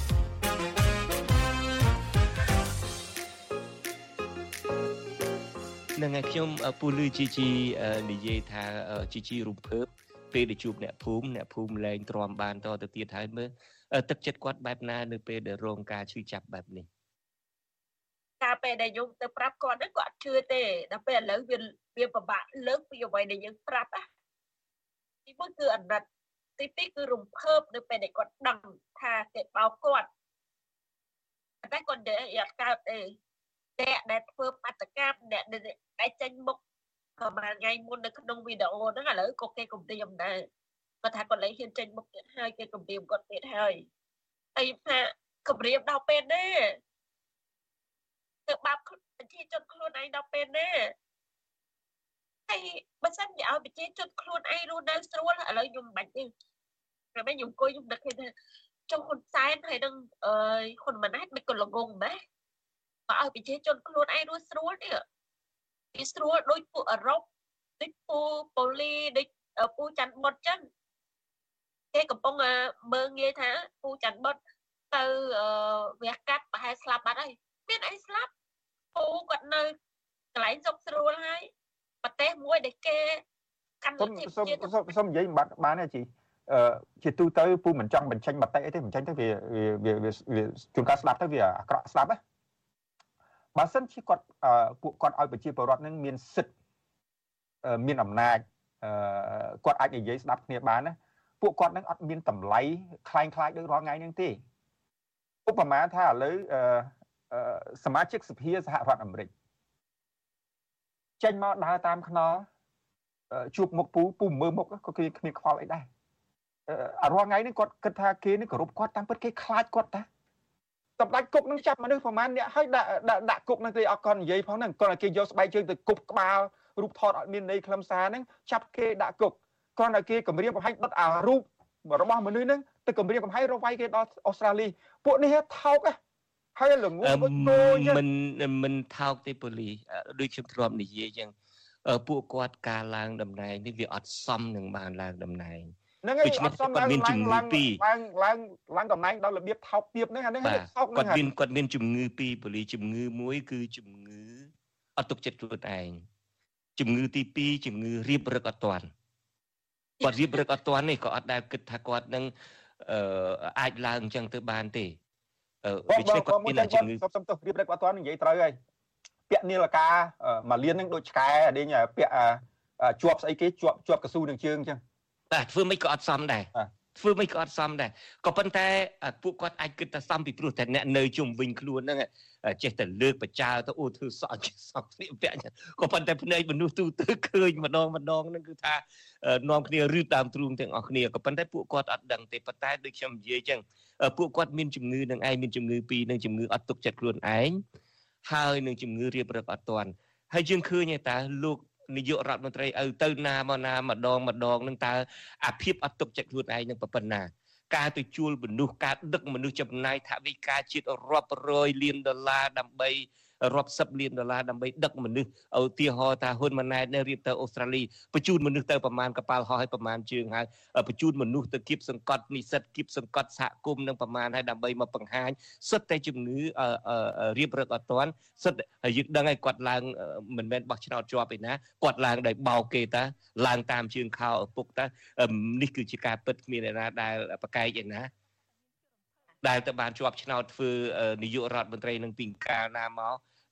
S20: នឹងឲ្យខ្ញុំពូលឺជីជីនិយាយថាជីជីរំភើបពេលដែលជួបអ្នកភូមិអ្នកភូមិលែងទ្រាំបានតទៅទៀតហើយមើលទឹកចិត្តគាត់បែបណានៅពេលដែលរងការឈឺចាប់បែបនេះ
S22: កាលពេលដែលយើងទៅប្រាប់គាត់ហ្នឹងគាត់ជឿទេដល់ពេលឥឡូវវាវាពិបាកលើកពីអ្វីដែលយើងប្រាប់ណាទីមួយគឺអាណិតទីពីរគឺរំភើបនៅពេលដែលគាត់ដឹងថាគេបោកគាត់តែគាត់និយាយអត់កើតទេតែដែលធ្វើបាតកម្មអ្នកដែលចេញមុខប្រហែលថ្ងៃមុននៅក្នុងវីដេអូហ្នឹងឥឡូវក៏គេគំរាមដែរគាត់ថាគាត់លែងហ៊ានចេញមុខទៀតហើយគេគំរាមគាត់ទៀតហើយហើយថាគំរាមដល់ពេលទេទៅបាបប្រជាជនខ្លួនឯងដល់ពេលទេហើយបើសិនជាឲ្យប្រជាជនខ្លួនឯងរស់នៅស្រួលឥឡូវខ្ញុំមិនបាច់ទេតែមិនខ្ញុំអង្គុយខ្ញុំនឹកឃើញថាចុងហ៊ុនសែនហើយនឹងអឺហ៊ុនម៉ាណែតមិនក៏ល្ងងម៉េះបើឲ្យប្រជាជនខ្លួនឯងរស់ស្រួលនេះវាស្រួលដូចពួកអឺរ៉ុបដូចពូប៉ូលីដូចពូច័ន្ទបុតចឹងគេកំពុងមើងងាយថាពូច័ន្ទបុតទៅវះកាត់ប្រហែលស្លាប់បាត់ហើយមានអីស្លាប់ពូគាត់នៅកន្លែងសុខស្រួលហើយប្រទេសមួយដែលគេកាន់លទ្ធិប្រជាធិបតេយ្យ
S21: សុំនិយាយបាត់បានទេជីអឺជាទូទៅពូមិនចង់បញ្ចេញមតិអីទេបញ្ចេញទៅវាវាវាជួនកាលស្ដាប់ទៅវាអាក្រក់ស្ដាប់ណាបើសិនជាគាត់ពួកគាត់ឲ្យប្រជាពលរដ្ឋនឹងមានសិទ្ធិមានអំណាចគាត់អាចនិយាយស្ដាប់គ្នាបានណាពួកគាត់នឹងអត់មានតម្លៃคล้ายคล้ายដូចរាល់ថ្ងៃហ្នឹងទេឧបមាថាឥឡូវសមាជិកសភាសហរដ្ឋអាមេរិកចេញមកដើរតាមខ្នល់ជួបមុខពូពូមើលមុខក៏គេគ្មានខ្វល់អីដែររាល់ថ្ងៃនេះគាត់គិតថាគេនេះគោរពគាត់តាមពិតគេខ្លាចគាត់តាសម្ដេចគុកនឹងចាប់មនុស្សប្រហែលអ្នកហើយដាក់ដាក់គុកនឹងគេអត់គាត់និយាយផងហ្នឹងគាត់ឲ្យគេយកស្បែកជើងទៅគប់ក្បាលរូបថតអត់មានន័យខ្លឹមសារហ្នឹងចាប់គេដាក់គុកគាត់ឲ្យគេគម្រាមកំហែងដុតអារូបរបស់មនុស្សហ្នឹងទៅគម្រាមកំហែងរកវាយគេដល់អូស្ត្រាលីពួកនេះថោកហើយល្ងង
S20: មិនមិនថោកទេប៉ូលីដូចខ្ញុំធ្លាប់និយាយចឹងពួកគាត់ការឡើងតំណែងនេះវាអត់សមនឹងបានឡើងតំណែង
S21: ហ្នឹងហើយអត់សមឡើងឡើងឡើងឡើងឡើងតំណែងដល់របៀបថោកទាបហ្នឹងអាហ្នឹងហើយថោកហ្នឹង
S20: គាត់មានគាត់មានជំងឺពីរប៉ូលីជំងឺមួយគឺជំងឺអត់ទុកចិត្តខ្លួនឯងជំងឺទីពីរជំងឺរៀបរឹកអត់ទាន់គាត់រៀបរឹកអត់ទាន់នេះក៏អត់ដែលគិតថាគាត់នឹងអឺអាចឡើងអញ្ចឹងទៅបានទេអឺដូច្នេះគាត់មានជំងឺ
S21: សុំទៅរៀបរឹកអត់ទាន់និយាយត្រូវហើយពាក់នាឡិកាមួយលានហ្នឹងដូចឆ្កែដេញពាក់ជាប់ស្អីគេជាប់ជាប់កស៊ូនឹងជើងអញ្ចឹង
S20: តែធ្វើមិនក៏អត់សមដែរធ្វើមិនក៏អត់សមដែរក៏ប៉ុន្តែពួកគាត់អាចគិតថាសមពីព្រោះតែអ្នកនៅជុំវិញខ្លួនហ្នឹងចេះតែលើកបច្ចាទៅអូធ្វើសក់សក់ស្លៀកពាក់ក៏ប៉ុន្តែភ្នែកមនុស្សទូទៅឃើញម្ដងម្ដងហ្នឹងគឺថានាំគ្នារឺតាមទ្រូងទាំងអស់គ្នាក៏ប៉ុន្តែពួកគាត់អត់ដឹងទេប៉ុន្តែដូចខ្ញុំនិយាយអញ្ចឹងពួកគាត់មានជំងឺនឹងឯងមានជំងឺពីរនឹងជំងឺអត់ទុកចិត្តខ្លួនឯងហើយនឹងជំងឺរៀបរឹកអត់ទាន់ហើយយើងឃើញតែលោកនាយករដ្ឋមន្ត្រីឲ្យទៅណាមកណាម្ដងម្ដងនឹងតើអាភិបអត់ទុកចិត្តខ្លួនឯងនឹងប៉ុណ្ណាការទៅជួលមនុស្សការដឹកមនុស្សចំណាយថវិកាជាតិរាប់រយលានដុល្លារដើម្បីរាប់សិបលានដុល្លារដើម្បីដឹកមនុស្សឧទាហរណ៍ថាហ៊ុនម៉ាណែតនៅរៀបទៅអូស្ត្រាលីបញ្ជូនមនុស្សទៅប្រមាណកប៉ាល់ហោះឲ្យប្រមាណជើងហើយបញ្ជូនមនុស្សទៅគៀបសង្កត់និស្សិតគៀបសង្កត់សហគមន៍នឹងប្រមាណហើយដើម្បីមកបង្ហាញសិតតែជំងឺរៀបរឹកអត់ទាន់សិតហើយយើងដឹងហើយគាត់ឡើងមិនមែនបោះឆ្នោតជាប់ឯណាគាត់ឡើងដោយបោកគេតាឡើងតាមជើងខោឪពុកតានេះគឺជាការពិតគ្មានឯណាដែលប្រកែកឯណាដែលទៅបានជាប់ឆ្នោតធ្វើនាយករដ្ឋមន្ត្រីនឹងពីកាលណាមក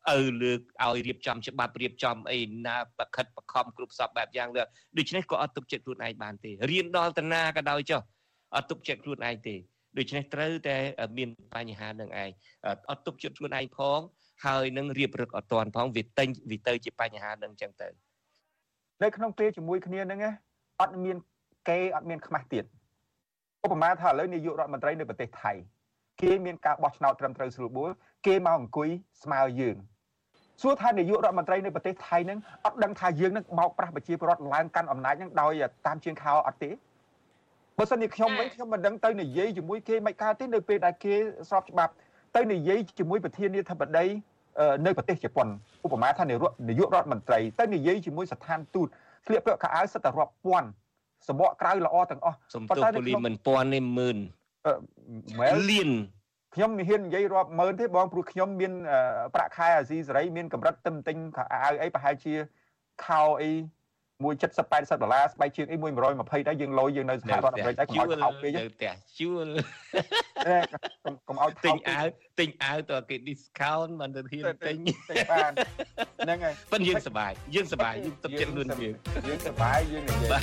S20: ឪលើកឲ្យរៀបចំច្បាប់រៀបចំអីណាបខិតបខំគ្រប់សពបែបយ៉ាងលើដូច្នេះក៏អត់ទុកចិត្តខ្លួនឯងបានទេរៀនដល់តាណាក៏ដោយចុះអត់ទុកចិត្តខ្លួនឯងទេដូច្នេះត្រូវតែមានបញ្ហានឹងឯងអត់ទុកចិត្តខ្លួនឯងផងហើយនឹងរៀបរឹកអត់តាន់ផងវាតែងវាទៅជាបញ្ហានឹងអញ្ចឹងទៅ
S21: នៅក្នុងពេលជាមួយគ្នាហ្នឹងអត់មានគេអត់មានខ្មាស់ទៀតឧបមាថាឥឡូវនាយករដ្ឋមន្ត្រីនៅប្រទេសថៃគេមានការបោះឆ្នោតត្រឹមត្រូវស្រួលបួលគេមកអង្គុយស្មើយើងសួរថានាយករដ្ឋមន្ត្រីនៅប្រទេសថៃហ្នឹងអត់ដឹងថាយើងនឹងបោកប្រាស់ប្រជាពលរដ្ឋឡើងកាន់អំណាចហ្នឹងដោយតាមជើងខោអត់ទេបើសិនជាខ្ញុំវិញខ្ញុំមិនដឹងទៅនិយាយជាមួយគេមិនកើតទេនៅពេលដែលគេស្របច្បាប់ទៅនិយាយជាមួយប្រធានាធិបតីនៅប្រទេសជប៉ុនឧបមាថានាយករដ្ឋមន្ត្រីទៅនិយាយជាមួយស្ថានទូតស្លៀកពាក់ខោអាវសិតតែរាប់ពាន់សម្បកក្រៅល្អទាំងអស់
S20: សំទោសពូលីមិនពាន់ទេម៉ឺន
S21: មែន
S20: លាន
S21: ខ្ញុំមិនហ៊ាននិយាយរាប់ម៉ឺនទេបងព្រោះខ្ញុំមានប្រាក់ខែអាស៊ីសេរីមានកម្រិតទឹមទិញខោអាវអីប្រហែលជាខោអីមួយเจ็ดสิบ แปดสิบដុល្លារស្បែកជើងអីមួយmột trăm hai mươiដែរយើងលុយយើងនៅសហរដ្ឋអាមេរិកឯងកុំឲ្យថោកពេក
S20: ទៅផ្ទះជួល
S21: កុំឲ្យ
S20: ទិញអាវទិញអាវតើគេ discount មិនទៅហ៊ានទិញ
S21: បានហ្នឹងហើយ
S20: ប៉ុន្តែយើងសប្បាយយើងសប្បាយយើងទុកចិត្តលឿនយើង
S21: យើងសប្បាយយើងនិយាយ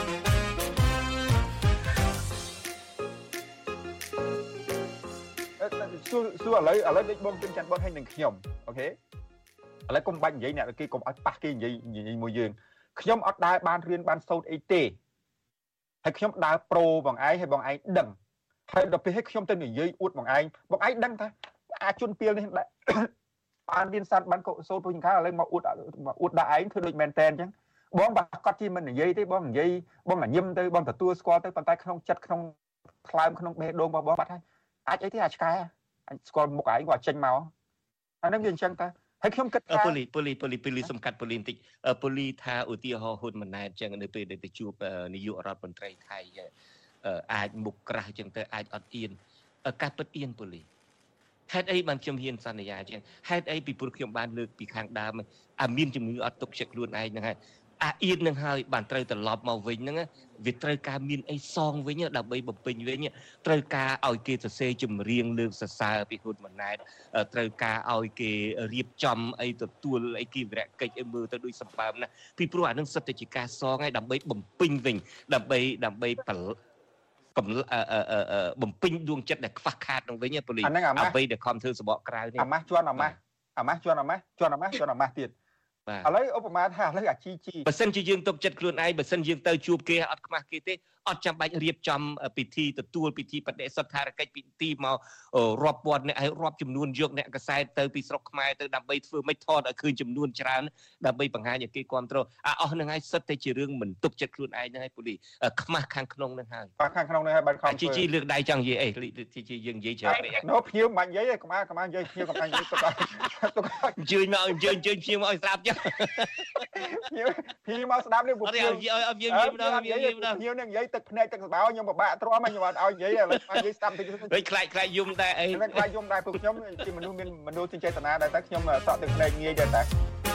S21: សួរសួរឥឡូវឥឡូវដូចបងជិនច័ន្ទបងឲ្យនឹងខ្ញុំអូខេឥឡូវកុំបាច់និយាយអ្នកគេកុំឲ្យប៉ះគេនិយាយនិយាយមួយយើងខ្ញុំអត់ដើរបានរៀនបានសូត្រអីទេហើយខ្ញុំដើរប្រូបងឯងហើយបងឯងដឹងហើយដល់ពេលឲ្យខ្ញុំទៅនិយាយអួតបងឯងបងឯងដឹងថាអាជនពីលនេះបានរៀនសាស្ត្របានសូត្រពុញខាឥឡូវមកអួតមកអួតដាក់ឯងធ្វើដូចមែនតែនអញ្ចឹងបងបើគាត់ជាមិននិយាយទេបងនិយាយបងញញឹមទៅបងទទួលស្គាល់ទៅប៉ុន្តែក្នុងចិត្តក្នុងថ្លើមក្នុងបេះដូងរបស់បងបាត់ហើយអាចអីទេអាឆ្កែអាចស្គាល់មុខឯងគាត់ចេញមកអានឹងវាអញ្ចឹងតាហើយខ្ញុំគិតថា
S20: ប៉ូលីប៉ូលីប៉ូលីប៉ូលីសំកាត់ប៉ូលីបន្តិចប៉ូលីថាឧទាហរណ៍ហ៊ុនម៉ាណែតអញ្ចឹងនៅពេលដែលទៅជួបនាយករដ្ឋមន្ត្រីថៃអាចមុខក្រាស់អញ្ចឹងទៅអាចអត់អៀនកាត់ពិតអៀនប៉ូលីហេតុអីបានខ្ញុំហ៊ានសន្យាអញ្ចឹងហេតុអីពីព្រោះខ្ញុំបានលើកពីខាងដើមអាមានជំងឺអត់ទុកចិត្តខ្លួនឯងហ្នឹងហើយអាអៀននឹងហើយបានត្រូវត្រឡប់មកវិញហ្នឹងវាត្រូវការមានអីសងវិញដើម្បីបំពេញវិញត្រូវការឲ្យគេសរសេរចម្រៀងលើកសរសើរពីហ៊ុនម៉ាណែតត្រូវការឲ្យគេរៀបចំអីទទួលអីគីវរៈកិច្ចឲ្យមើលទៅដូចសម្បើមណាពីព្រោះអានឹងសិតតែជាការសងហើយដើម្បីបំពេញវិញដើម្បីដើម្បីកំបំពេញដួងចិត្តដែលខ្វះខាតនឹងវិញប៉ូលីអ្វីដែលខំធ្វើសបកក្រៅនេះ
S21: អាម៉ាស់ជន់អាម៉ាស់អាម៉ាស់ជន់អាម៉ាស់ជន់អាម៉ាស់ជន់អាម៉ាស់ទៀតឥឡូវឧបមាថាឥឡូវអាជីជី
S20: បើសិនជាយើងទុកចិត្តខ្លួនឯងបើសិនយើងទៅជួបគេអត់ខ្មាស់គេទេអត់ចាំបាច់រៀបចំពិធីទទួលពិធីបដិសណ្ឋារកិច្ចពិធីមករាប់ពាន់អ្នកឲ្យរាប់ចំនួនយកអ្នកកសែតទៅពីស្រុកខ្មែរទៅដើម្បីធ្វើមិនថតឲ្យឃើញចំនួនច្រើនដើម្បីបង្ហាញឲ្យគេគ្រប់គ្រងអាអស់នឹងឲ្យសិតតែជារឿងមិនទុកចិត្តខ្លួនឯងហ្នឹងហើយពូលីខ្មាស់ខាងក្នុងហ្នឹងហើយ
S21: ខាងក្នុងហ្នឹងហើយបានខំ
S20: ជីជីលើកដៃចង់និយាយអីជីជីយើងនិយាយច្រើនពេក
S21: ណូភ្ញៀវមិននិយាយទេកម្មាកម្មានិយាយភ្ញៀវកម្មានិយាយទុកឲ្យ
S20: ទុកឲ្យអញ្ជើញមកអញ្ជើញអញ្ជើញភ្ញៀវមកឲ្យស្ដាប់ចុះ
S21: ភ្ញៀវមកស្ដាប់នេះ
S20: ពួកភ្ញៀវឲ្យឲ្យយើងនិយាយម្ដង
S21: និយាយម្ដងភ្ញៀវនឹងនិយាយទឹកភ្នែកទឹកស្បោខ្ញុំពិបាកទ្រាំខ្ញុំអត់ឲ្យនិយាយឥឡូវនិយាយស្ដាប់តិច
S20: ដូចខ្លាចខ្លាចយំដែរអី
S21: ខ្លាចយំដែរពួកខ្ញុំជាមនុស្សមានមនុស្សចេតនាដែរតែខ្ញុំសក់ទឹកភ្នែកងាយដែរតែ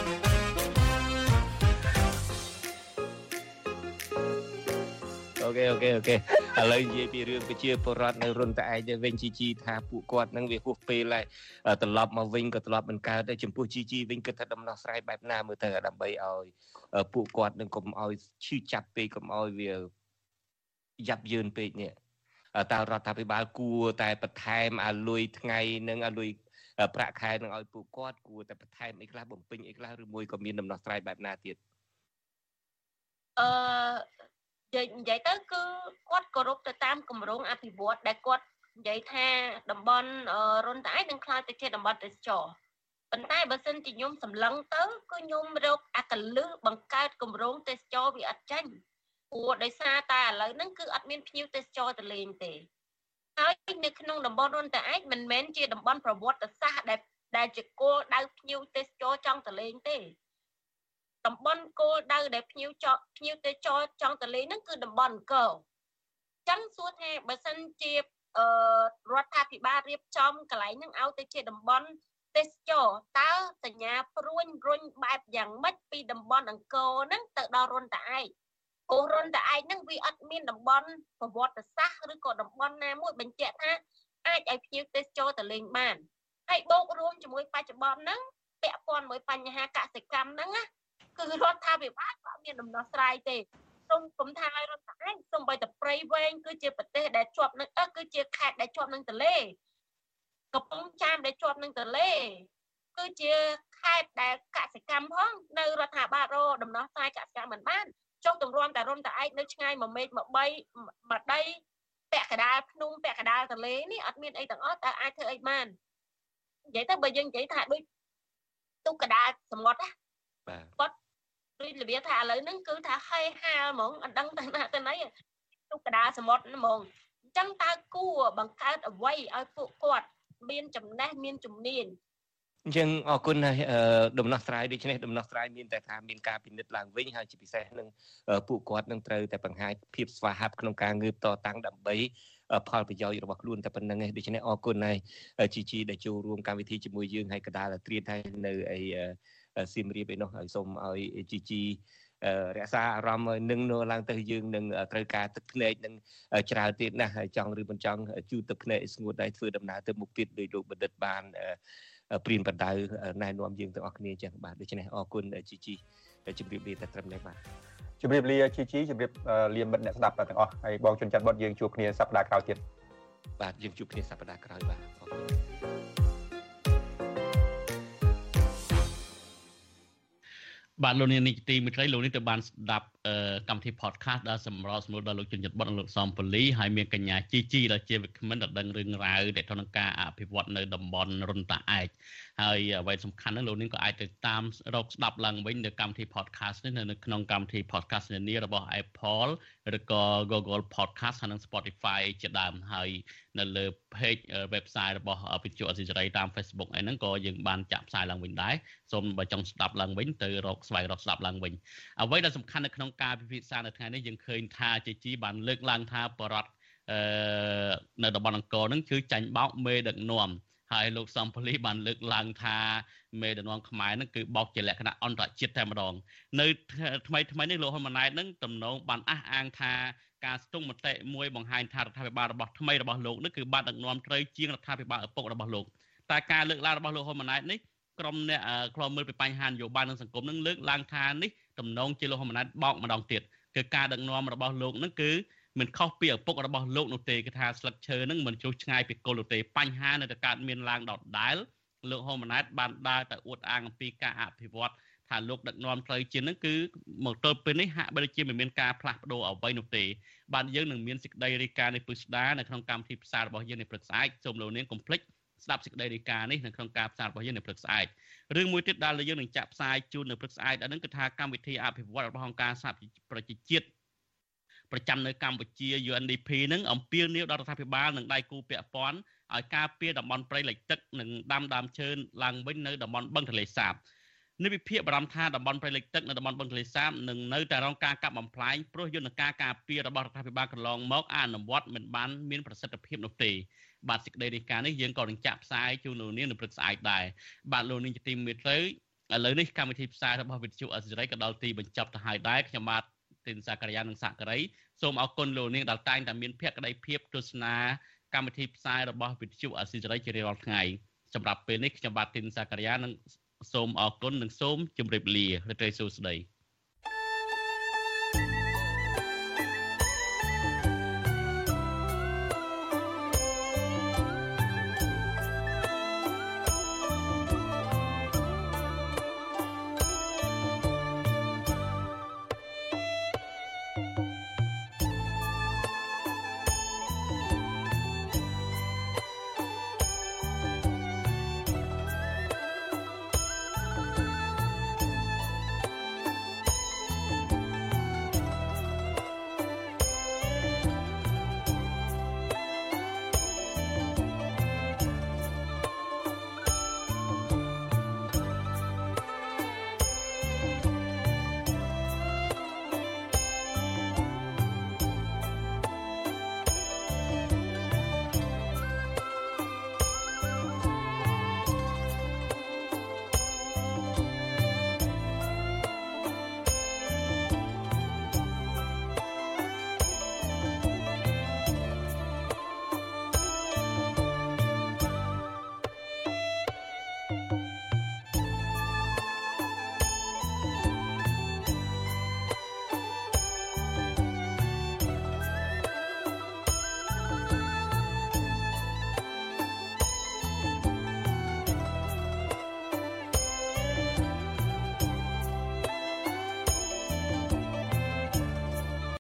S20: អូខេអូខេអូខេឥឡូវនិយាយពីរឿងប្រជាពលរដ្ឋនៅរុនតឯងវិញជីជីថាពួកគាត់នឹងវាហួសពេលហើយត្រឡប់មកវិញក៏ត្រឡប់មិនកើតដែរចំពោះជីជីវិញគិតថាដំណោះស្រាយបែបណាមើលទៅដើម្បីឲ្យពួកគាត់នឹងកុំឲ្យឈឺចាប់ពេកកុំឲ្យវាយ៉ាប់យឺនពេកនេះតើរដ្ឋាភិបាលគួរតែបន្ថែមអាលុយថ្ងៃនឹងអាលុយប្រាក់ខែនឹងឲ្យពួកគាត់គួរតែបន្ថែមអីខ្លះបំពេញអីខ្លះឬមួយក៏មានដំណោះស្រាយបែបណាទៀត
S22: អឺនិយាយទៅគឺគាត់គោរពទៅតាមគម្រោងអភិវឌ្ឍដែលគាត់និយាយថាតំបន់រុនតឯងនឹងខ្លាយទៅជាតំបន់ទេសចរប៉ុន្តែបើសិនជាខ្ញុំសម្លឹងទៅគឺខ្ញុំរកអកលឹះបង្កើតគម្រោងទេសចរវាអត់ចាញ់ព្រោះដោយសារតែឥឡូវហ្នឹងគឺអត់មានភ្ញៀវទេសចរទៅលេងទេហើយនៅក្នុងតំបន់រុនតឯងមិនមែនជាតំបន់ប្រវត្តិសាស្ត្រដែលដែលជាគោលដៅភ្ញៀវទេសចរចង់ទៅលេងទេតំបន់គោលដៅដែលភ្ញៀវចង់ភ្ញៀវទេសចរចង់ទៅលេងហ្នឹងគឺតំបន់អង្គរអញ្ចឹងសួរថាបើសិនជាអឺរដ្ឋាភិបាលរៀបចំកន្លែងហ្នឹងឲ្យទៅជាតំបន់ទេសចរតើសញ្ញាព្រួញរុញបែបយ៉ាងម៉េចពីតំបន់អង្គរហ្នឹងទៅដល់រុនតឯងអូរុនតឯងហ្នឹងវាអត់មានតំបន់ប្រវត្តិសាស្ត្រឬក៏តំបន់ណាមួយបញ្ជាក់ថាអាចឲ្យភ្ញៀវទេសចរទៅលេងបានហើយបូករួមជាមួយបច្ចុប្បន្នហ្នឹងពាក់ព័ន្ធមួយបញ្ហាកសិកម្មហ្នឹងណាគឺរដ្ឋាភិបាលក៏មានដំណោះស្រាយទេសូមគុំថាឲ្យរដ្ឋាភិបាលសូមបីតែព្រៃវែងគឺជាប្រទេសដែលជាប់នឹងអឺគឺជាខេត្តដែលជាប់នឹងទន្លេកំពង់ចាមដែលជាប់នឹងទន្លេគឺជាខេត្តដែលកសិកម្មផងនៅរដ្ឋាភិបាលរដំណោះស្រាយកសិកម្មមិនបានចុះទម្រាំតែរុំតែឯកនៅឆ្ងាយមួយមេឃមួយបីមួយដីពាក់កដាលភ្នំពាក់កដាលទន្លេនេះអត់មានអីទាំងអស់តែអាចធ្វើអីបាននិយាយទៅបើយើងនិយាយថាដូចទុកកដាលសមុទ្រណាបាទគាត់ដូចរបៀបថាឥឡូវហ្នឹងគឺថាហេហាលហ្មងអត់ដឹងទៅណាទៅណីទុកកដាលសមុទ្រហ្មងអញ្ចឹងតើគួរបង្កើតអ្វីឲ្យពួកគាត់មានចំណេះមានជំនាញ
S20: អញ្ចឹងអរគុណហើយដំណោះស្រាយដូចនេះដំណោះស្រាយមានតែថាមានការពិនិត្យឡើងវិញហើយជាពិសេសនឹងពួកគាត់នឹងត្រូវតែបង្ហាញភាពស្វាហាប់ក្នុងការងើបតតាំងដើម្បីផលប្រយោជន៍របស់ខ្លួនតែប៉ុណ្្នឹងឯងដូច្នេះអរគុណហើយជីជីដែលចូលរួមកម្មវិធីជាមួយយើងហើយកដាលត្រៀមហើយនៅឯសៀមរាបឯនោះហើយសូមឲ្យជីជីរក្សាអារម្មណ៍នឹងនៅឡើងទៅយើងនឹងត្រូវការទឹកភ្នែកនឹងច្រើនទៀតណាស់ហើយចង់ឬមិនចង់ជូតទឹកភ្នែកស្ងួតដែរធ្វើដំណើរទៅមុខទៀតដោយលោកបណ្ឌិតបានព្រៀនបណ្ដៅណែនាំយើងទាំងអស់គ្នាចឹងបាទដូច្នេះអរគុណជីជីជម្រាបលាតែត្រឹមនេះបាទ
S21: ជម្រាបលាជីជីជម្រាបលាមិត្តអ្នកស្ដាប់ទាំងអស់ហើយបងជនច័ន្ទបុតយើងជួបគ្នាសប្ដាហ៍ក្រោយទៀត
S20: បាទយើងជួបគ្នាសប្ដាហ៍ក្រោយបាទអរគុណ
S4: បាទលោកនាងនេះទីមិត្តរីលោកនេះទៅបានស្ដាប់កម្មវិធី podcast ដែលសម្រាប់សម្រួលដល់លោកជនចិត្តបុតនិងលោកសំពូលីហើយមានកញ្ញាជីជីដែលជាវិក្កាមិនដែលដឹងរឿងរ៉ាវដែលទៅនឹងការអភិវឌ្ឍនៅតំបន់រុនតាឯកហើយអ្វីសំខាន់ហ្នឹងលោកនាងក៏អាចទៅតាមរកស្ដាប់ឡើងវិញនៅកម្មវិធី podcast នេះនៅក្នុងកម្មវិធី podcast នានារបស់ Apple ឬក៏ Google Podcast ហើយនិង Spotify ជាដើមហើយនៅលើ page website របស់វិទ្យុអស៊ីសេរីតាម Facebook ឯហ្នឹងក៏យើងបានចាក់ផ្សាយឡើងវិញដែរសូមបើចង់ស្ដាប់ឡើងវិញទៅរកស្វែងរកស្ដាប់ឡើងវិញអ្វីដែលសំខាន់នៅក្នុងការពិភាក្សានៅថ្ងៃនេះយើងឃើញថាជីជីបានលើកឡើងថាបរដ្ឋអឺនៅតំបន់អង្គរហ្នឹងគឺចាញ់បោកមេដឹកនាំហើយលោកសំពលីបានលើកឡើងថាមេដឹកនាំខ្មែរហ្នឹងគឺបោកជាលក្ខណៈអន្តរជាតិតែម្ដងនៅថ្មីថ្មីនេះលោកហ៊ុនម៉ាណែតហ្នឹងទំនងបានអះអាងថាការស្ទង់មតិមួយបង្ហាញថារដ្ឋាភិបាលរបស់ថ្មីរបស់លោកនេះគឺបានដឹកនាំត្រូវជាងរដ្ឋាភិបាលឪពុករបស់លោកតែការលើកឡើងរបស់លោកហ៊ុនម៉ាណែតនេះក្រុមអ្នកខ្លោមើលពីបញ្ហានយោបាយនិងសង្គមនឹងលើកឡើងថានេះទំនងជាលោកហ៊ុនម៉ាណែតបោកម្ដងទៀតគឺការដឹកនាំរបស់លោកនឹងគឺមិនខុសពីឪពុករបស់លោកនោះទេគឺថាស្លឹកឈើនឹងមិនជ្រុះឆ្ងាយពីគល់នោះទេបញ្ហានៅតែកើតមានឡើងដដែលលោកហ៊ុនម៉ាណែតបានដើរទៅអួតអាងអំពីការអភិវឌ្ឍថាលោកដឹកនាំផ្លូវជាតិនឹងគឺមកទល់ពេលនេះហាក់បីជាមិនមានការផ្លាស់ប្ដូរអ្វីនោះទេបាទយើងនឹងមានសេចក្តីរាយការណ៍នេះពិស្ដារនៅក្នុងកម្មវិធីផ្សាយរបស់យើងនៅព្រឹកស្អែកសូមលោកនាងកុំភ្លេចស្ដាប់សេចក្តីរាយការណ៍នេះនៅក្នុងការផ្សាយរបស់យើងនៅព្រឹកស្អែករឿងមួយទៀតដែលយើងនឹងចាក់ផ្សាយជូននៅព្រឹកស្អែកហ្នឹងគឺថាកម្មវិធីអភិវឌ្ឍរបស់អង្គការសហប្រជាជាតិប្រចាំនៅកម្ពុជា ยู เอ็น ดี พี ហ្នឹងអំពាវនាវដល់រដ្ឋាភិបាលនិងដៃគូពាក់ព័ន្ធឲ្យការពារតំបន់ព្រៃលិចទឹកនិងដាំដើមឈើឡើងវិញនៅតំបន់បឹងទន្លេសាបនេះវិភាគបារម្ភថាតំបន់ព្រៃលិចទឹកនៅតំបន់បឹងទន្លេសាបនឹងនៅតែរងការកាប់បំផ្លាញព្រោះយន្តការការពាររបស់រដ្ឋាភិបាលកន្លងមកអនុវត្តមិនបានមានប្រសិទ្ធភាពនោះទេបាទសេចក្តីរាយការណ៍នេះយើងក៏នឹងចាក់ផ្សាយជូនលោកនាងនៅព្រឹកស្អែកដែរបាទលោកនាងជាទីមេត្រីឥឡូវនេះកម្មវិធីផ្សាយរបស់វិទ្យុអសិរ័យក៏ដល់ទីបញ្ចប់ទៅហើយដែរខ្ញុំបាទទីនសាករិយានិងសាករិយសូមអរគុណលោកនាងដែលតែងតែមានភក្ដីភាពទស្សនាកម្មវិធីផ្សាយរបស់វិទ្យុអសិរ័យជារៀងរាល់ថ្ងៃសម្រាប់ពេលនេះខ្ញុំបាទទីនសាករិយានិងសូមអរគុណនិងសូមជម្រាបលារីករាយសួស្តី